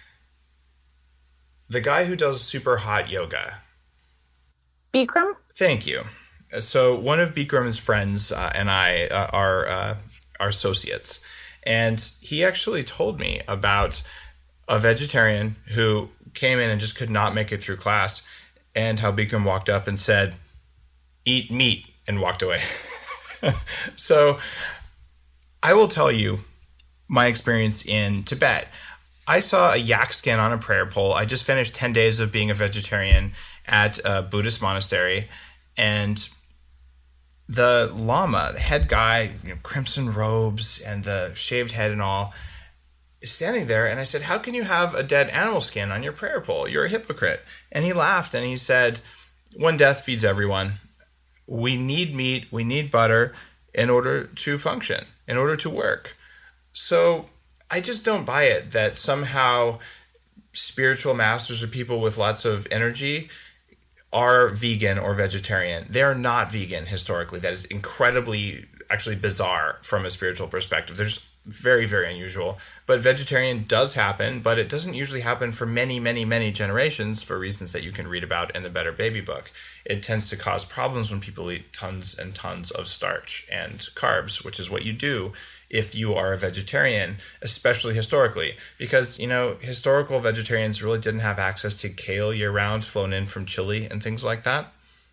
The guy who does super hot yoga. Bikram? Thank you. So one of Bikram's friends and I are associates, and he actually told me about a vegetarian who came in and just could not make it through class, and how Bikram walked up and said, "Eat meat," and walked away. So I will tell you my experience in Tibet. I saw a yak skin on a prayer pole. I just finished 10 days of being a vegetarian at a Buddhist monastery, and the lama, the head guy, crimson robes and the shaved head and all, is standing there. And I said, how can you have a dead animal skin on your prayer pole? You're a hypocrite. And he laughed and he said, one death feeds everyone. We need meat, we need butter in order to function, in order to work. So I just don't buy it that somehow spiritual masters or people with lots of energy are vegan or vegetarian. They are not vegan historically. That is incredibly, actually bizarre from a spiritual perspective. There's very, very unusual. But vegetarian does happen, but it doesn't usually happen for many, many, many generations for reasons that you can read about in the Better Baby book. It tends to cause problems when people eat tons and tons of starch and carbs, which is what you do if you are a vegetarian, especially historically, because, historical vegetarians really didn't have access to kale year-round flown in from Chile and things like that.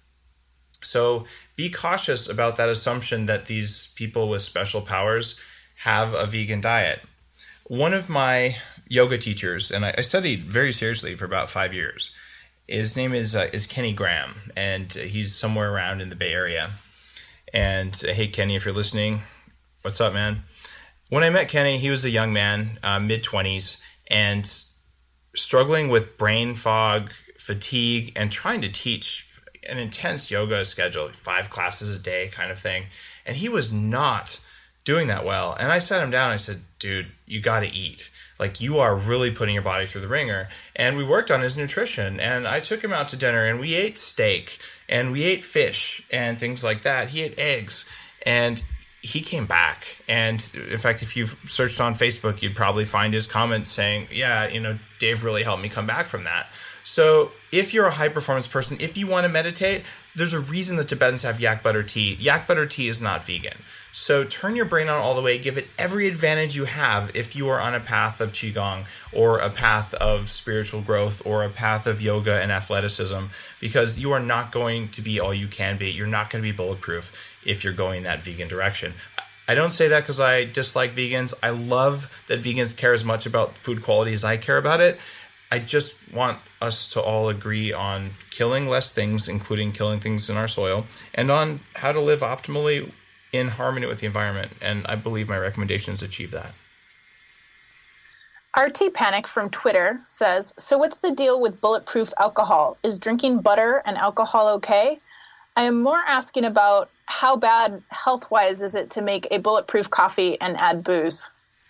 So be cautious about that assumption that these people with special powers have a vegan diet. One of my yoga teachers, and I studied very seriously for about 5 years, his name is Kenny Graham, and he's somewhere around in the Bay Area. And hey, Kenny, if you're listening, what's up, man? When I met Kenny, he was a young man, mid-20s, and struggling with brain fog, fatigue, and trying to teach an intense yoga schedule, 5 classes a day kind of thing. And he was not doing that well. And I sat him down and I said, dude, you got to eat. Like, you are really putting your body through the ringer. And we worked on his nutrition, and I took him out to dinner, and we ate steak and we ate fish and things like that. He ate eggs, and he came back. And in fact, if you've searched on Facebook, you'd probably find his comments saying, yeah, Dave really helped me come back from that. So if you're a high performance person, if you want to meditate, there's a reason that Tibetans have yak butter tea. Yak butter tea is not vegan. So turn your brain on all the way, give it every advantage you have if you are on a path of Qigong or a path of spiritual growth or a path of yoga and athleticism, because you are not going to be all you can be. You're not going to be bulletproof if you're going that vegan direction. I don't say that because I dislike vegans. I love that vegans care as much about food quality as I care about it. I just want us to all agree on killing less things, including killing things in our soil, and on how to live optimally in harmony with the environment. And I believe my recommendations achieve that. RT Panic from Twitter says, so what's the deal with bulletproof alcohol? Is drinking butter and alcohol okay? I am more asking about how bad health-wise is it to make a bulletproof coffee and add booze?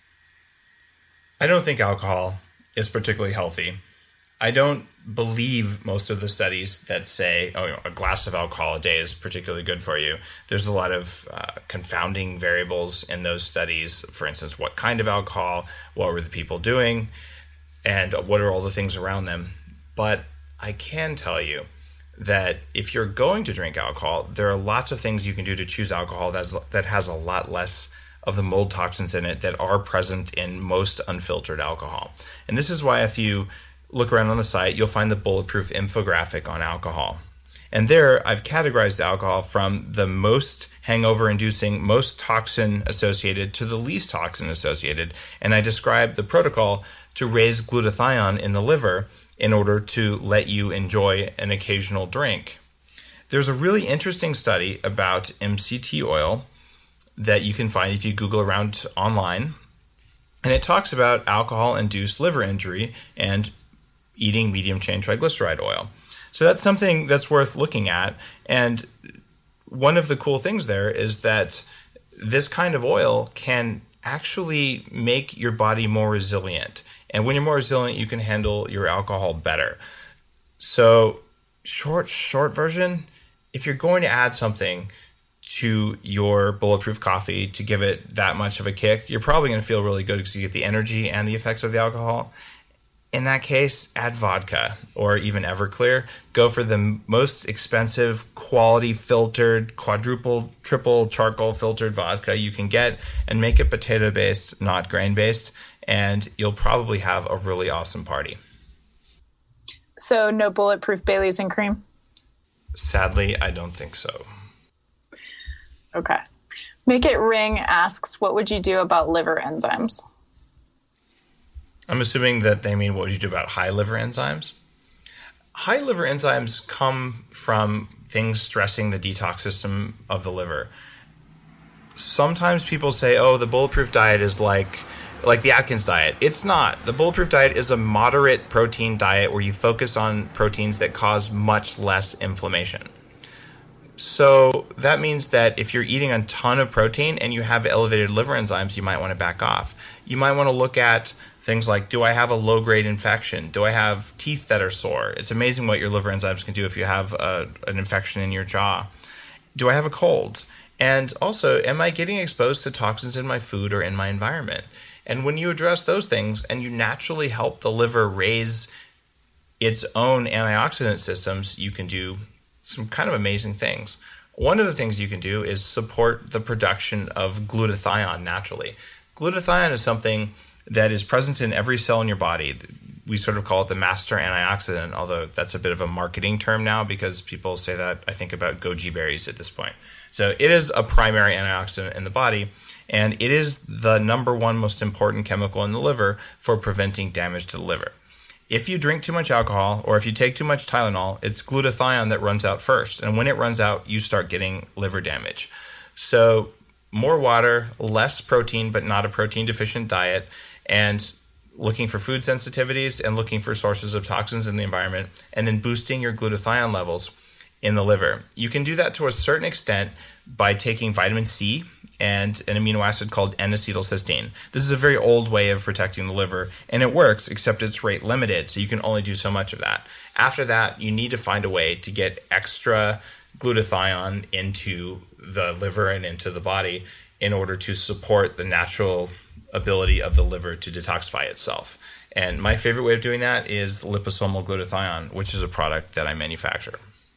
I don't think alcohol is particularly healthy. I don't believe most of the studies that say, a glass of alcohol a day is particularly good for you. There's a lot of confounding variables in those studies. For instance, what kind of alcohol, what were the people doing, and what are all the things around them. But I can tell you that if you're going to drink alcohol, there are lots of things you can do to choose alcohol that has a lot less of the mold toxins in it that are present in most unfiltered alcohol. And this is why if you look around on the site, you'll find the bulletproof infographic on alcohol. And there, I've categorized alcohol from the most hangover-inducing, most toxin-associated to the least toxin-associated. And I describe the protocol to raise glutathione in the liver in order to let you enjoy an occasional drink. There's a really interesting study about MCT oil that you can find if you Google around online. And it talks about alcohol-induced liver injury and eating medium-chain triglyceride oil. So that's something that's worth looking at. And one of the cool things there is that this kind of oil can actually make your body more resilient. And when you're more resilient, you can handle your alcohol better. So short version, if you're going to add something to your bulletproof coffee to give it that much of a kick, you're probably going to feel really good because you get the energy and the effects of the alcohol. In that case, add vodka or even Everclear. Go for the most expensive, quality filtered, quadruple, triple charcoal filtered vodka you can get and make it potato-based, not grain-based, and you'll probably have a really awesome party. So no bulletproof Baileys and cream? Sadly, I don't think so. Okay. Make It Ring asks, what would you do about liver enzymes? I'm assuming that they mean what would you do about high liver enzymes? High liver enzymes come from things stressing the detox system of the liver. Sometimes people say, the bulletproof diet is like the Atkins diet. It's not. The bulletproof diet is a moderate protein diet where you focus on proteins that cause much less inflammation. So that means that if you're eating a ton of protein and you have elevated liver enzymes, you might want to back off. You might want to look at things like, do I have a low-grade infection? Do I have teeth that are sore? It's amazing what your liver enzymes can do if you have an infection in your jaw. Do I have a cold? And also, am I getting exposed to toxins in my food or in my environment? And when you address those things and you naturally help the liver raise its own antioxidant systems, you can do some kind of amazing things. One of the things you can do is support the production of glutathione naturally. Glutathione is something that is present in every cell in your body. We sort of call it the master antioxidant, although that's a bit of a marketing term now because people say that, I think, about goji berries at this point. So it is a primary antioxidant in the body, and it is the number one most important chemical in the liver for preventing damage to the liver. If you drink too much alcohol or if you take too much Tylenol, it's glutathione that runs out first. And when it runs out, you start getting liver damage. So more water, less protein, but not a protein deficient diet, and looking for food sensitivities and looking for sources of toxins in the environment, and then boosting your glutathione levels in the liver. You can do that to a certain extent by taking vitamin C and an amino acid called N-acetylcysteine. This is a very old way of protecting the liver, and it works, except it's rate limited, so you can only do so much of that. After that, you need to find a way to get extra glutathione into the liver and into the body in order to support the natural ability of the liver to detoxify itself. And my favorite way of doing that is liposomal glutathione, which is a product that I manufacture.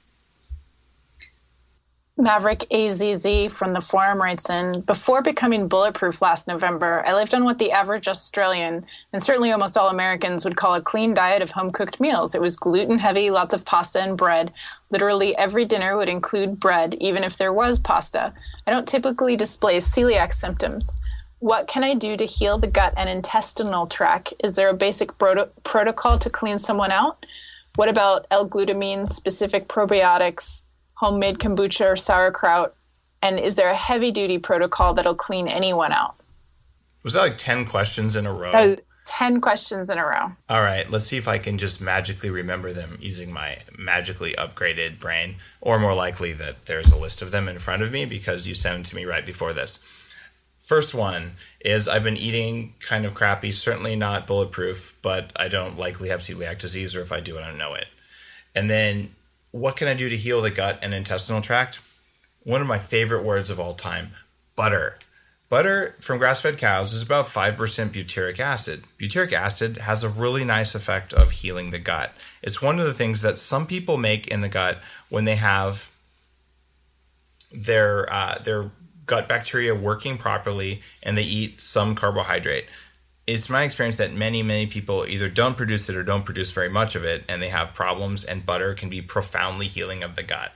Maverick AZZ from the forum writes in, before becoming bulletproof last November, I lived on what the average Australian, and certainly almost all Americans, would call a clean diet of home-cooked meals. It was gluten-heavy, lots of pasta and bread. Literally every dinner would include bread, even if there was pasta. I don't typically display celiac symptoms. What can I do to heal the gut and intestinal tract? Is there a basic protocol to clean someone out? What about L-glutamine, specific probiotics, homemade kombucha or sauerkraut? And is there a heavy-duty protocol that'll clean anyone out? Was that like 10 questions in a row? 10 questions in a row. All right, let's see if I can just magically remember them using my magically upgraded brain, or more likely that there's a list of them in front of me because you sent them to me right before this. First one is I've been eating kind of crappy, certainly not bulletproof, but I don't likely have celiac disease, or if I do, I don't know it. And then what can I do to heal the gut and intestinal tract? One of my favorite words of all time, butter. Butter from grass-fed cows is about 5% butyric acid. Butyric acid has a really nice effect of healing the gut. It's one of the things that some people make in the gut when they have their gut bacteria working properly and they eat some carbohydrate. It's my experience that many people either don't produce it or don't produce very much of it, and they have problems, and butter can be profoundly healing of the gut.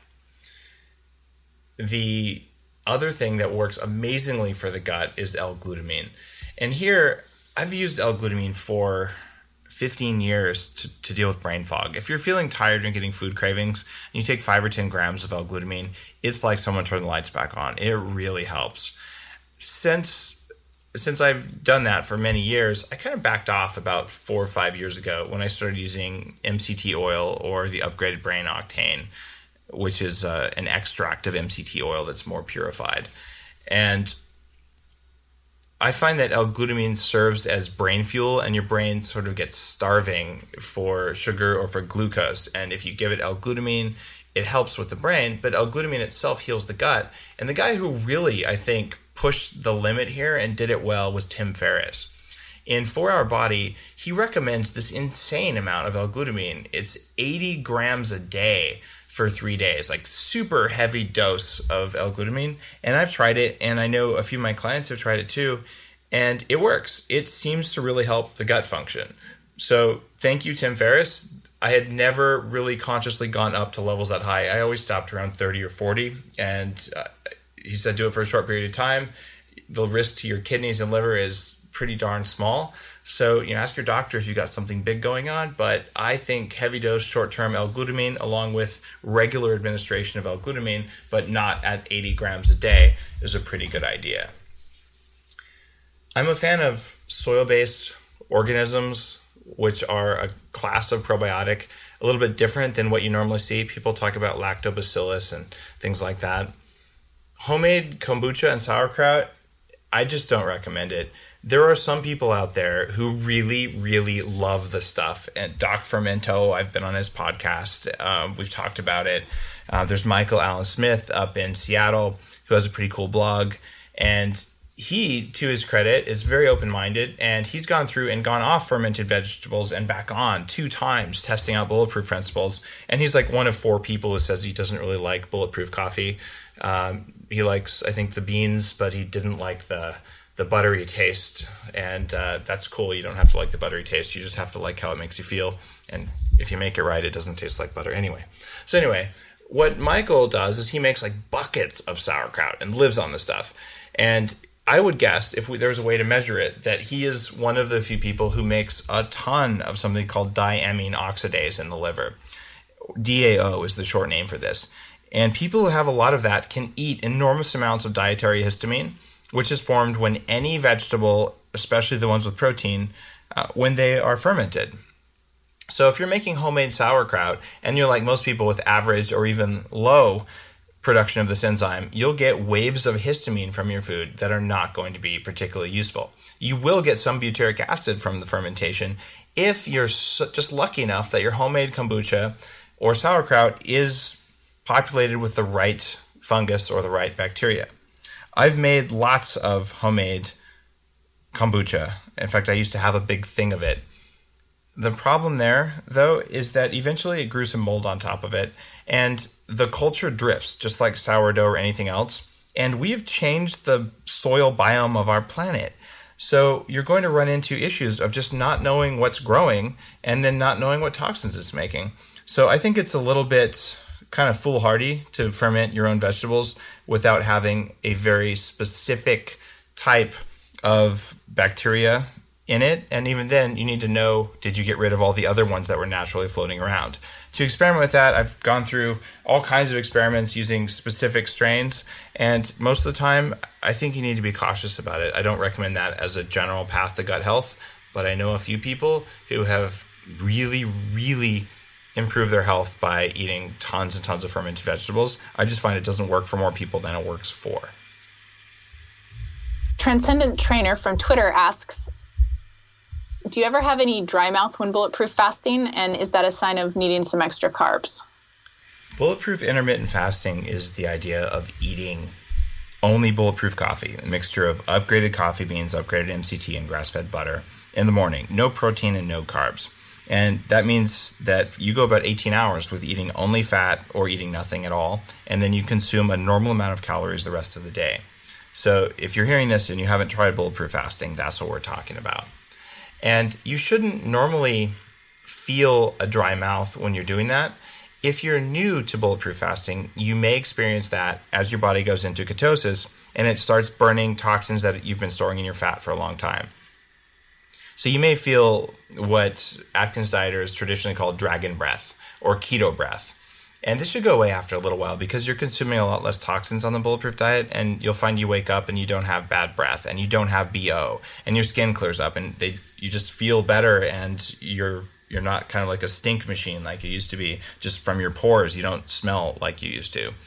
The other thing that works amazingly for the gut is L-glutamine. And here, I've used L-glutamine for 15 years to deal with brain fog. If you're feeling tired and getting food cravings, and you take 5 or 10 grams of L-glutamine, it's like someone turned the lights back on. It really helps. Since I've done that for many years, I kind of backed off about 4 or 5 years ago when I started using MCT oil or the upgraded brain octane, which is an extract of MCT oil that's more purified. And I find that L-glutamine serves as brain fuel, and your brain sort of gets starving for sugar or for glucose. And if you give it L-glutamine, it helps with the brain, but L-glutamine itself heals the gut. And the guy who really, I think, pushed the limit here and did it well was Tim Ferriss. In 4 Hour Body, he recommends this insane amount of L-glutamine. It's 80 grams a day for 3 days, like super heavy dose of L-glutamine. And I've tried it, and I know a few of my clients have tried it too, and it works. It seems to really help the gut function. So thank you, Tim Ferriss. I had never really consciously gone up to levels that high. I always stopped around 30 or 40, and he said do it for a short period of time. The risk to your kidneys and liver is pretty darn small. So ask your doctor if you got something big going on, but I think heavy dose short-term L-glutamine along with regular administration of L-glutamine, but not at 80 grams a day, is a pretty good idea. I'm a fan of soil-based organisms which are a class of probiotic, a little bit different than what you normally see. People talk about lactobacillus and things like that. Homemade kombucha and sauerkraut, I just don't recommend it. There are some people out there who really, really love the stuff. And Doc Fermento, I've been on his podcast. We've talked about it. There's Michael Allen Smith up in Seattle who has a pretty cool blog. And he, to his credit, is very open-minded. And he's gone through and gone off fermented vegetables and back on 2 times, testing out bulletproof principles. And he's like one of 4 people who says he doesn't really like bulletproof coffee. He likes, I think, the beans, but he didn't like the buttery taste, and that's cool. You don't have to like the buttery taste. You just have to like how it makes you feel, and if you make it right, it doesn't taste like butter anyway. So anyway, what Michael does is he makes like buckets of sauerkraut and lives on the stuff, and I would guess if there was a way to measure it, that he is one of the few people who makes a ton of something called diamine oxidase in the liver. DAO is the short name for this, and people who have a lot of that can eat enormous amounts of dietary histamine, which is formed when any vegetable, especially the ones with protein, when they are fermented. So if you're making homemade sauerkraut and you're like most people with average or even low production of this enzyme, you'll get waves of histamine from your food that are not going to be particularly useful. You will get some butyric acid from the fermentation if you're just lucky enough that your homemade kombucha or sauerkraut is populated with the right fungus or the right bacteria. I've made lots of homemade kombucha. In fact, I used to have a big thing of it. The problem there, though, is that eventually it grew some mold on top of it, and the culture drifts, just like sourdough or anything else, and we've changed the soil biome of our planet. So you're going to run into issues of just not knowing what's growing and then not knowing what toxins it's making. So I think it's a little bit kind of foolhardy to ferment your own vegetables without having a very specific type of bacteria in it. And even then, you need to know, did you get rid of all the other ones that were naturally floating around? To experiment with that, I've gone through all kinds of experiments using specific strains. And most of the time, I think you need to be cautious about it. I don't recommend that as a general path to gut health, but I know a few people who have really, really improve their health by eating tons and tons of fermented vegetables. I just find it doesn't work for more people than it works for. Transcendent Trainer from Twitter asks, do you ever have any dry mouth when bulletproof fasting? And is that a sign of needing some extra carbs? Bulletproof intermittent fasting is the idea of eating only bulletproof coffee, a mixture of upgraded coffee beans, upgraded MCT, and grass-fed butter in the morning. No protein and no carbs. And that means that you go about 18 hours with eating only fat or eating nothing at all, and then you consume a normal amount of calories the rest of the day. So if you're hearing this and you haven't tried bulletproof fasting, that's what we're talking about. And you shouldn't normally feel a dry mouth when you're doing that. If you're new to bulletproof fasting, you may experience that as your body goes into ketosis and it starts burning toxins that you've been storing in your fat for a long time. So you may feel what Atkins dieters traditionally call dragon breath or keto breath. And this should go away after a little while because you're consuming a lot less toxins on the bulletproof diet, and you'll find you wake up and you don't have bad breath and you don't have BO and your skin clears up and you just feel better, and you're not kind of like a stink machine like you used to be just from your pores. You don't smell like you used to.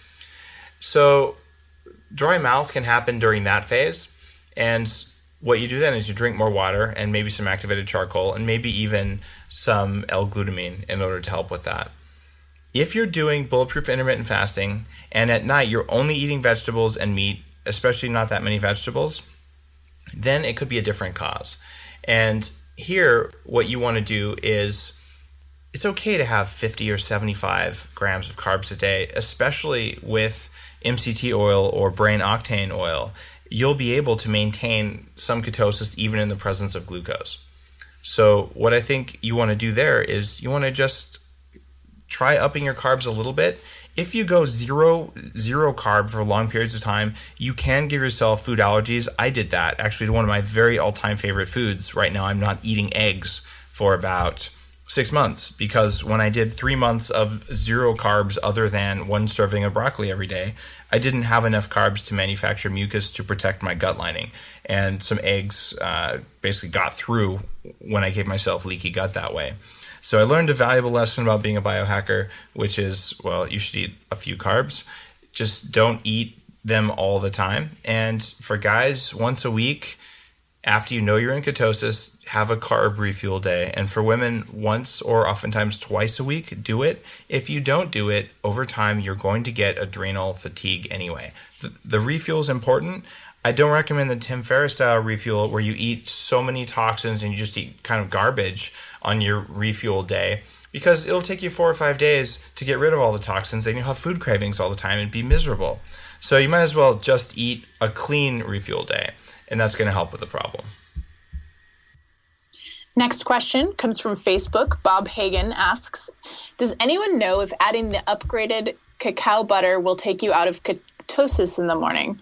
So dry mouth can happen during that phase, and what you do then is you drink more water and maybe some activated charcoal and maybe even some L-glutamine in order to help with that. If you're doing bulletproof intermittent fasting and at night you're only eating vegetables and meat, especially not that many vegetables, then it could be a different cause. And here, what you want to do is, it's okay to have 50 or 75 grams of carbs a day, especially with MCT oil or brain octane oil. You'll be able to maintain some ketosis even in the presence of glucose. So what I think you want to do there is you want to just try upping your carbs a little bit. If you go zero carb for long periods of time, you can give yourself food allergies. I did that. Actually, one of my very all-time favorite foods. Right now, I'm not eating eggs for about 6 months, because when I did 3 months of 0 carbs other than 1 serving of broccoli every day, I didn't have enough carbs to manufacture mucus to protect my gut lining. And some eggs basically got through when I gave myself leaky gut that way. So I learned a valuable lesson about being a biohacker, which is, well, you should eat a few carbs. Just don't eat them all the time. And for guys, once a week, after you know you're in ketosis, have a carb refuel day. And for women, once or oftentimes twice a week, do it. If you don't do it, over time, you're going to get adrenal fatigue anyway. The refuel is important. I don't recommend the Tim Ferriss style refuel where you eat so many toxins and you just eat kind of garbage on your refuel day, because it'll take you 4 or 5 days to get rid of all the toxins and you'll have food cravings all the time and be miserable. So you might as well just eat a clean refuel day, and that's going to help with the problem. Next question comes from Facebook. Bob Hagan asks, does anyone know if adding the upgraded cacao butter will take you out of ketosis in the morning?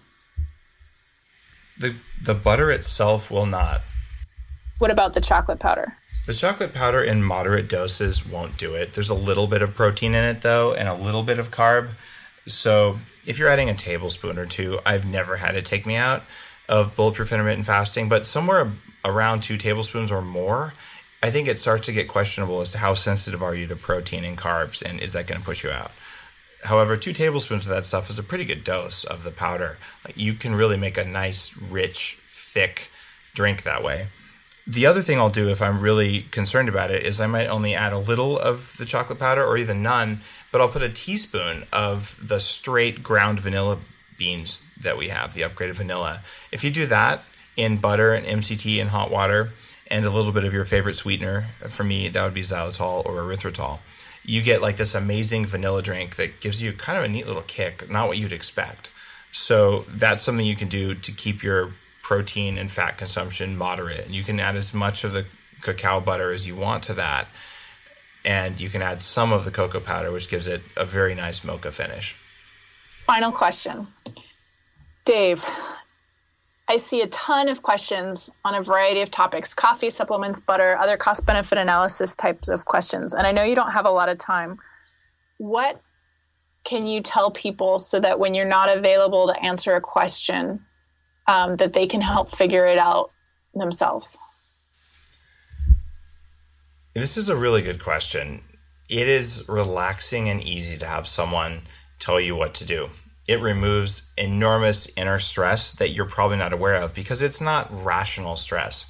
The butter itself will not. What about the chocolate powder? The chocolate powder in moderate doses won't do it. There's a little bit of protein in it, though, and a little bit of carb. So if you're adding a tablespoon or 2, I've never had it take me out of bulletproof intermittent fasting, but somewhere around 2 tablespoons or more, I think it starts to get questionable as to how sensitive are you to protein and carbs, and is that going to push you out? However, 2 tablespoons of that stuff is a pretty good dose of the powder. Like, you can really make a nice, rich, thick drink that way. The other thing I'll do if I'm really concerned about it is I might only add a little of the chocolate powder or even none, but I'll put a teaspoon of the straight ground vanilla beans that we have, the upgraded vanilla. If you do that in butter and MCT and hot water and a little bit of your favorite sweetener, for me, that would be xylitol or erythritol, you get like this amazing vanilla drink that gives you kind of a neat little kick, not what you'd expect. So that's something you can do to keep your protein and fat consumption moderate. And you can add as much of the cacao butter as you want to that. And you can add some of the cocoa powder, which gives it a very nice mocha finish. Final question. Dave, I see a ton of questions on a variety of topics: coffee, supplements, butter, other cost-benefit analysis types of questions. And I know you don't have a lot of time. What can you tell people so that when you're not available to answer a question, that they can help figure it out themselves? This is a really good question. It is relaxing and easy to have someone tell you what to do. It removes enormous inner stress that you're probably not aware of, because it's not rational stress.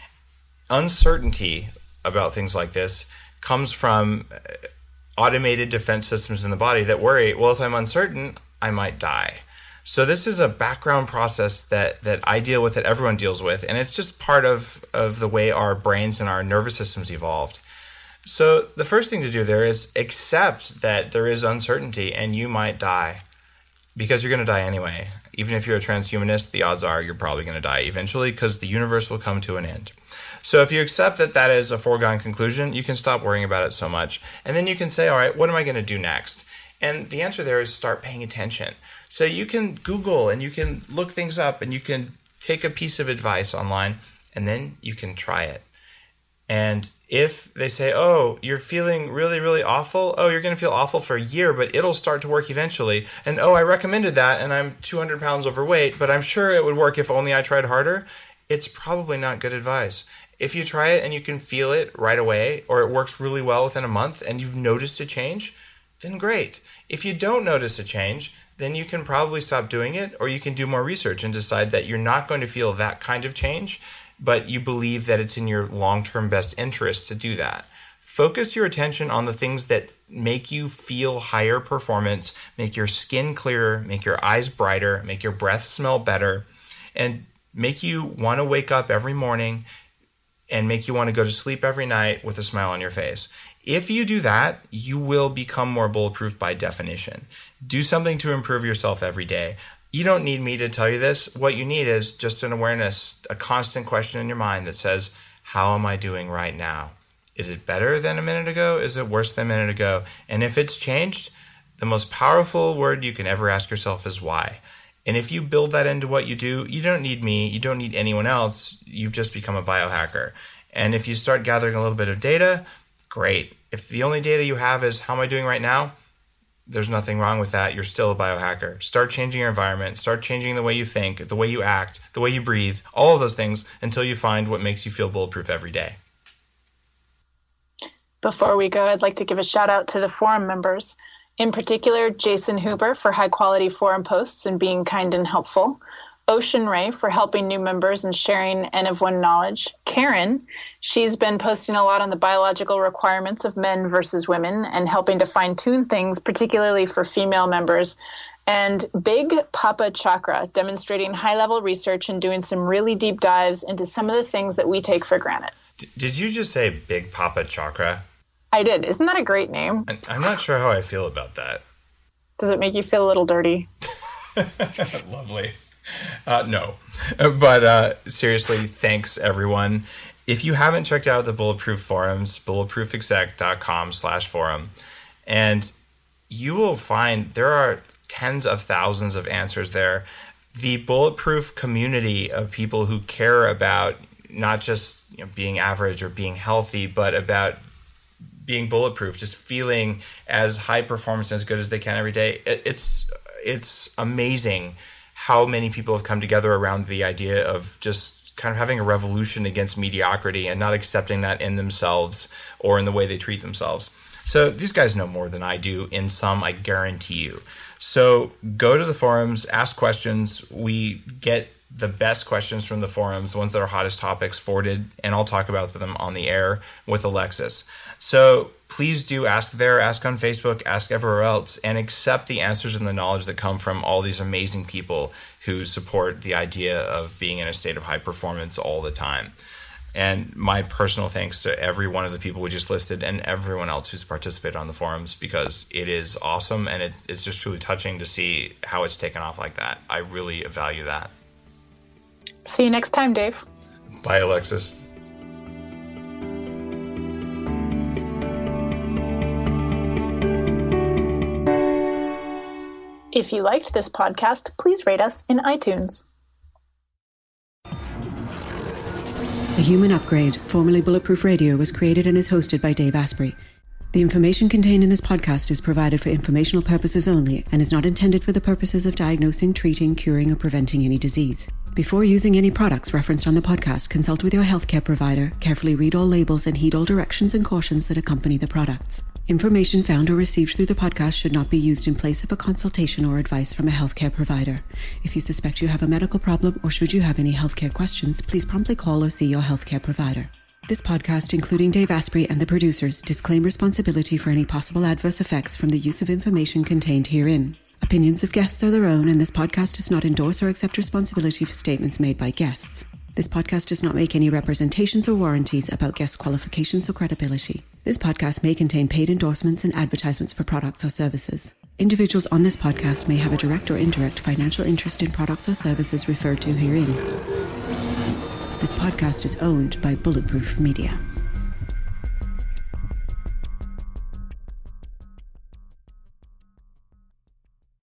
Uncertainty about things like this comes from automated defense systems in the body that worry, well, if I'm uncertain, I might die. So this is a background process that I deal with, that everyone deals with, and it's just part of the way our brains and our nervous systems evolved. So the first thing to do there is accept that there is uncertainty and you might die, because you're going to die anyway. Even if you're a transhumanist, the odds are you're probably going to die eventually, because the universe will come to an end. So if you accept that that is a foregone conclusion, you can stop worrying about it so much. And then you can say, all right, what am I going to do next? And the answer there is start paying attention. So you can Google and you can look things up and you can take a piece of advice online and then you can try it. And if they say, oh, you're feeling really, really awful, oh, you're going to feel awful for a year, but it'll start to work eventually. And oh, I recommended that and I'm 200 pounds overweight, but I'm sure it would work if only I tried harder. It's probably not good advice. If you try it and you can feel it right away, or it works really well within a month and you've noticed a change, then great. If you don't notice a change, then you can probably stop doing it, or you can do more research and decide that you're not going to feel that kind of change, but you believe that it's in your long-term best interest to do that. Focus your attention on the things that make you feel higher performance, make your skin clearer, make your eyes brighter, make your breath smell better, and make you want to wake up every morning and make you want to go to sleep every night with a smile on your face. If you do that, you will become more bulletproof by definition. Do something to improve yourself every day. You don't need me to tell you this. What you need is just an awareness, a constant question in your mind that says, how am I doing right now? Is it better than a minute ago? Is it worse than a minute ago? And if it's changed, the most powerful word you can ever ask yourself is why. And if you build that into what you do, you don't need me. You don't need anyone else. You've just become a biohacker. And if you start gathering a little bit of data, great. If the only data you have is how am I doing right now, there's nothing wrong with that. You're still a biohacker. Start changing your environment. Start changing the way you think, the way you act, the way you breathe, all of those things until you find what makes you feel bulletproof every day. Before we go, I'd like to give a shout out to the forum members. In particular, Jason Huber for high quality forum posts and being kind and helpful. Ocean Ray for helping new members and sharing N of One knowledge. Karen, she's been posting a lot on the biological requirements of men versus women and helping to fine tune things, particularly for female members. And Big Papa Chakra, demonstrating high level research and doing some really deep dives into some of the things that we take for granted. Did you just say Big Papa Chakra? I did. Isn't that a great name? I'm not sure how I feel about that. Does it make you feel a little dirty? Lovely. No. But seriously, thanks, everyone. If you haven't checked out the Bulletproof forums, bulletproofexec.com/forum, and you will find there are tens of thousands of answers there. The Bulletproof community of people who care about not just being average or being healthy, but about being bulletproof, just feeling as high performance and as good as they can every day. It's amazing how many people have come together around the idea of just kind of having a revolution against mediocrity and not accepting that in themselves or in the way they treat themselves. So these guys know more than I do in some, I guarantee you. So go to the forums, ask questions. We get the best questions from the forums, the ones that are hottest topics, forwarded, and I'll talk about them on the air with Alexis. So please do ask there, ask on Facebook, ask everywhere else, and accept the answers and the knowledge that come from all these amazing people who support the idea of being in a state of high performance all the time. And my personal thanks to every one of the people we just listed and everyone else who's participated on the forums, because it is awesome and it's just truly touching to see how it's taken off like that. I really value that. See you next time, Dave. Bye, Alexis. If you liked this podcast, please rate us in iTunes. The Human Upgrade, formerly Bulletproof Radio, was created and is hosted by Dave Asprey. The information contained in this podcast is provided for informational purposes only and is not intended for the purposes of diagnosing, treating, curing, or preventing any disease. Before using any products referenced on the podcast, consult with your healthcare provider, carefully read all labels, and heed all directions and cautions that accompany the products. Information found or received through the podcast should not be used in place of a consultation or advice from a healthcare provider. If you suspect you have a medical problem or should you have any healthcare questions, please promptly call or see your healthcare provider. This podcast, including Dave Asprey and the producers, disclaim responsibility for any possible adverse effects from the use of information contained herein. Opinions of guests are their own, and this podcast does not endorse or accept responsibility for statements made by guests. This podcast does not make any representations or warranties about guest qualifications or credibility. This podcast may contain paid endorsements and advertisements for products or services. Individuals on this podcast may have a direct or indirect financial interest in products or services referred to herein. This podcast is owned by Bulletproof Media.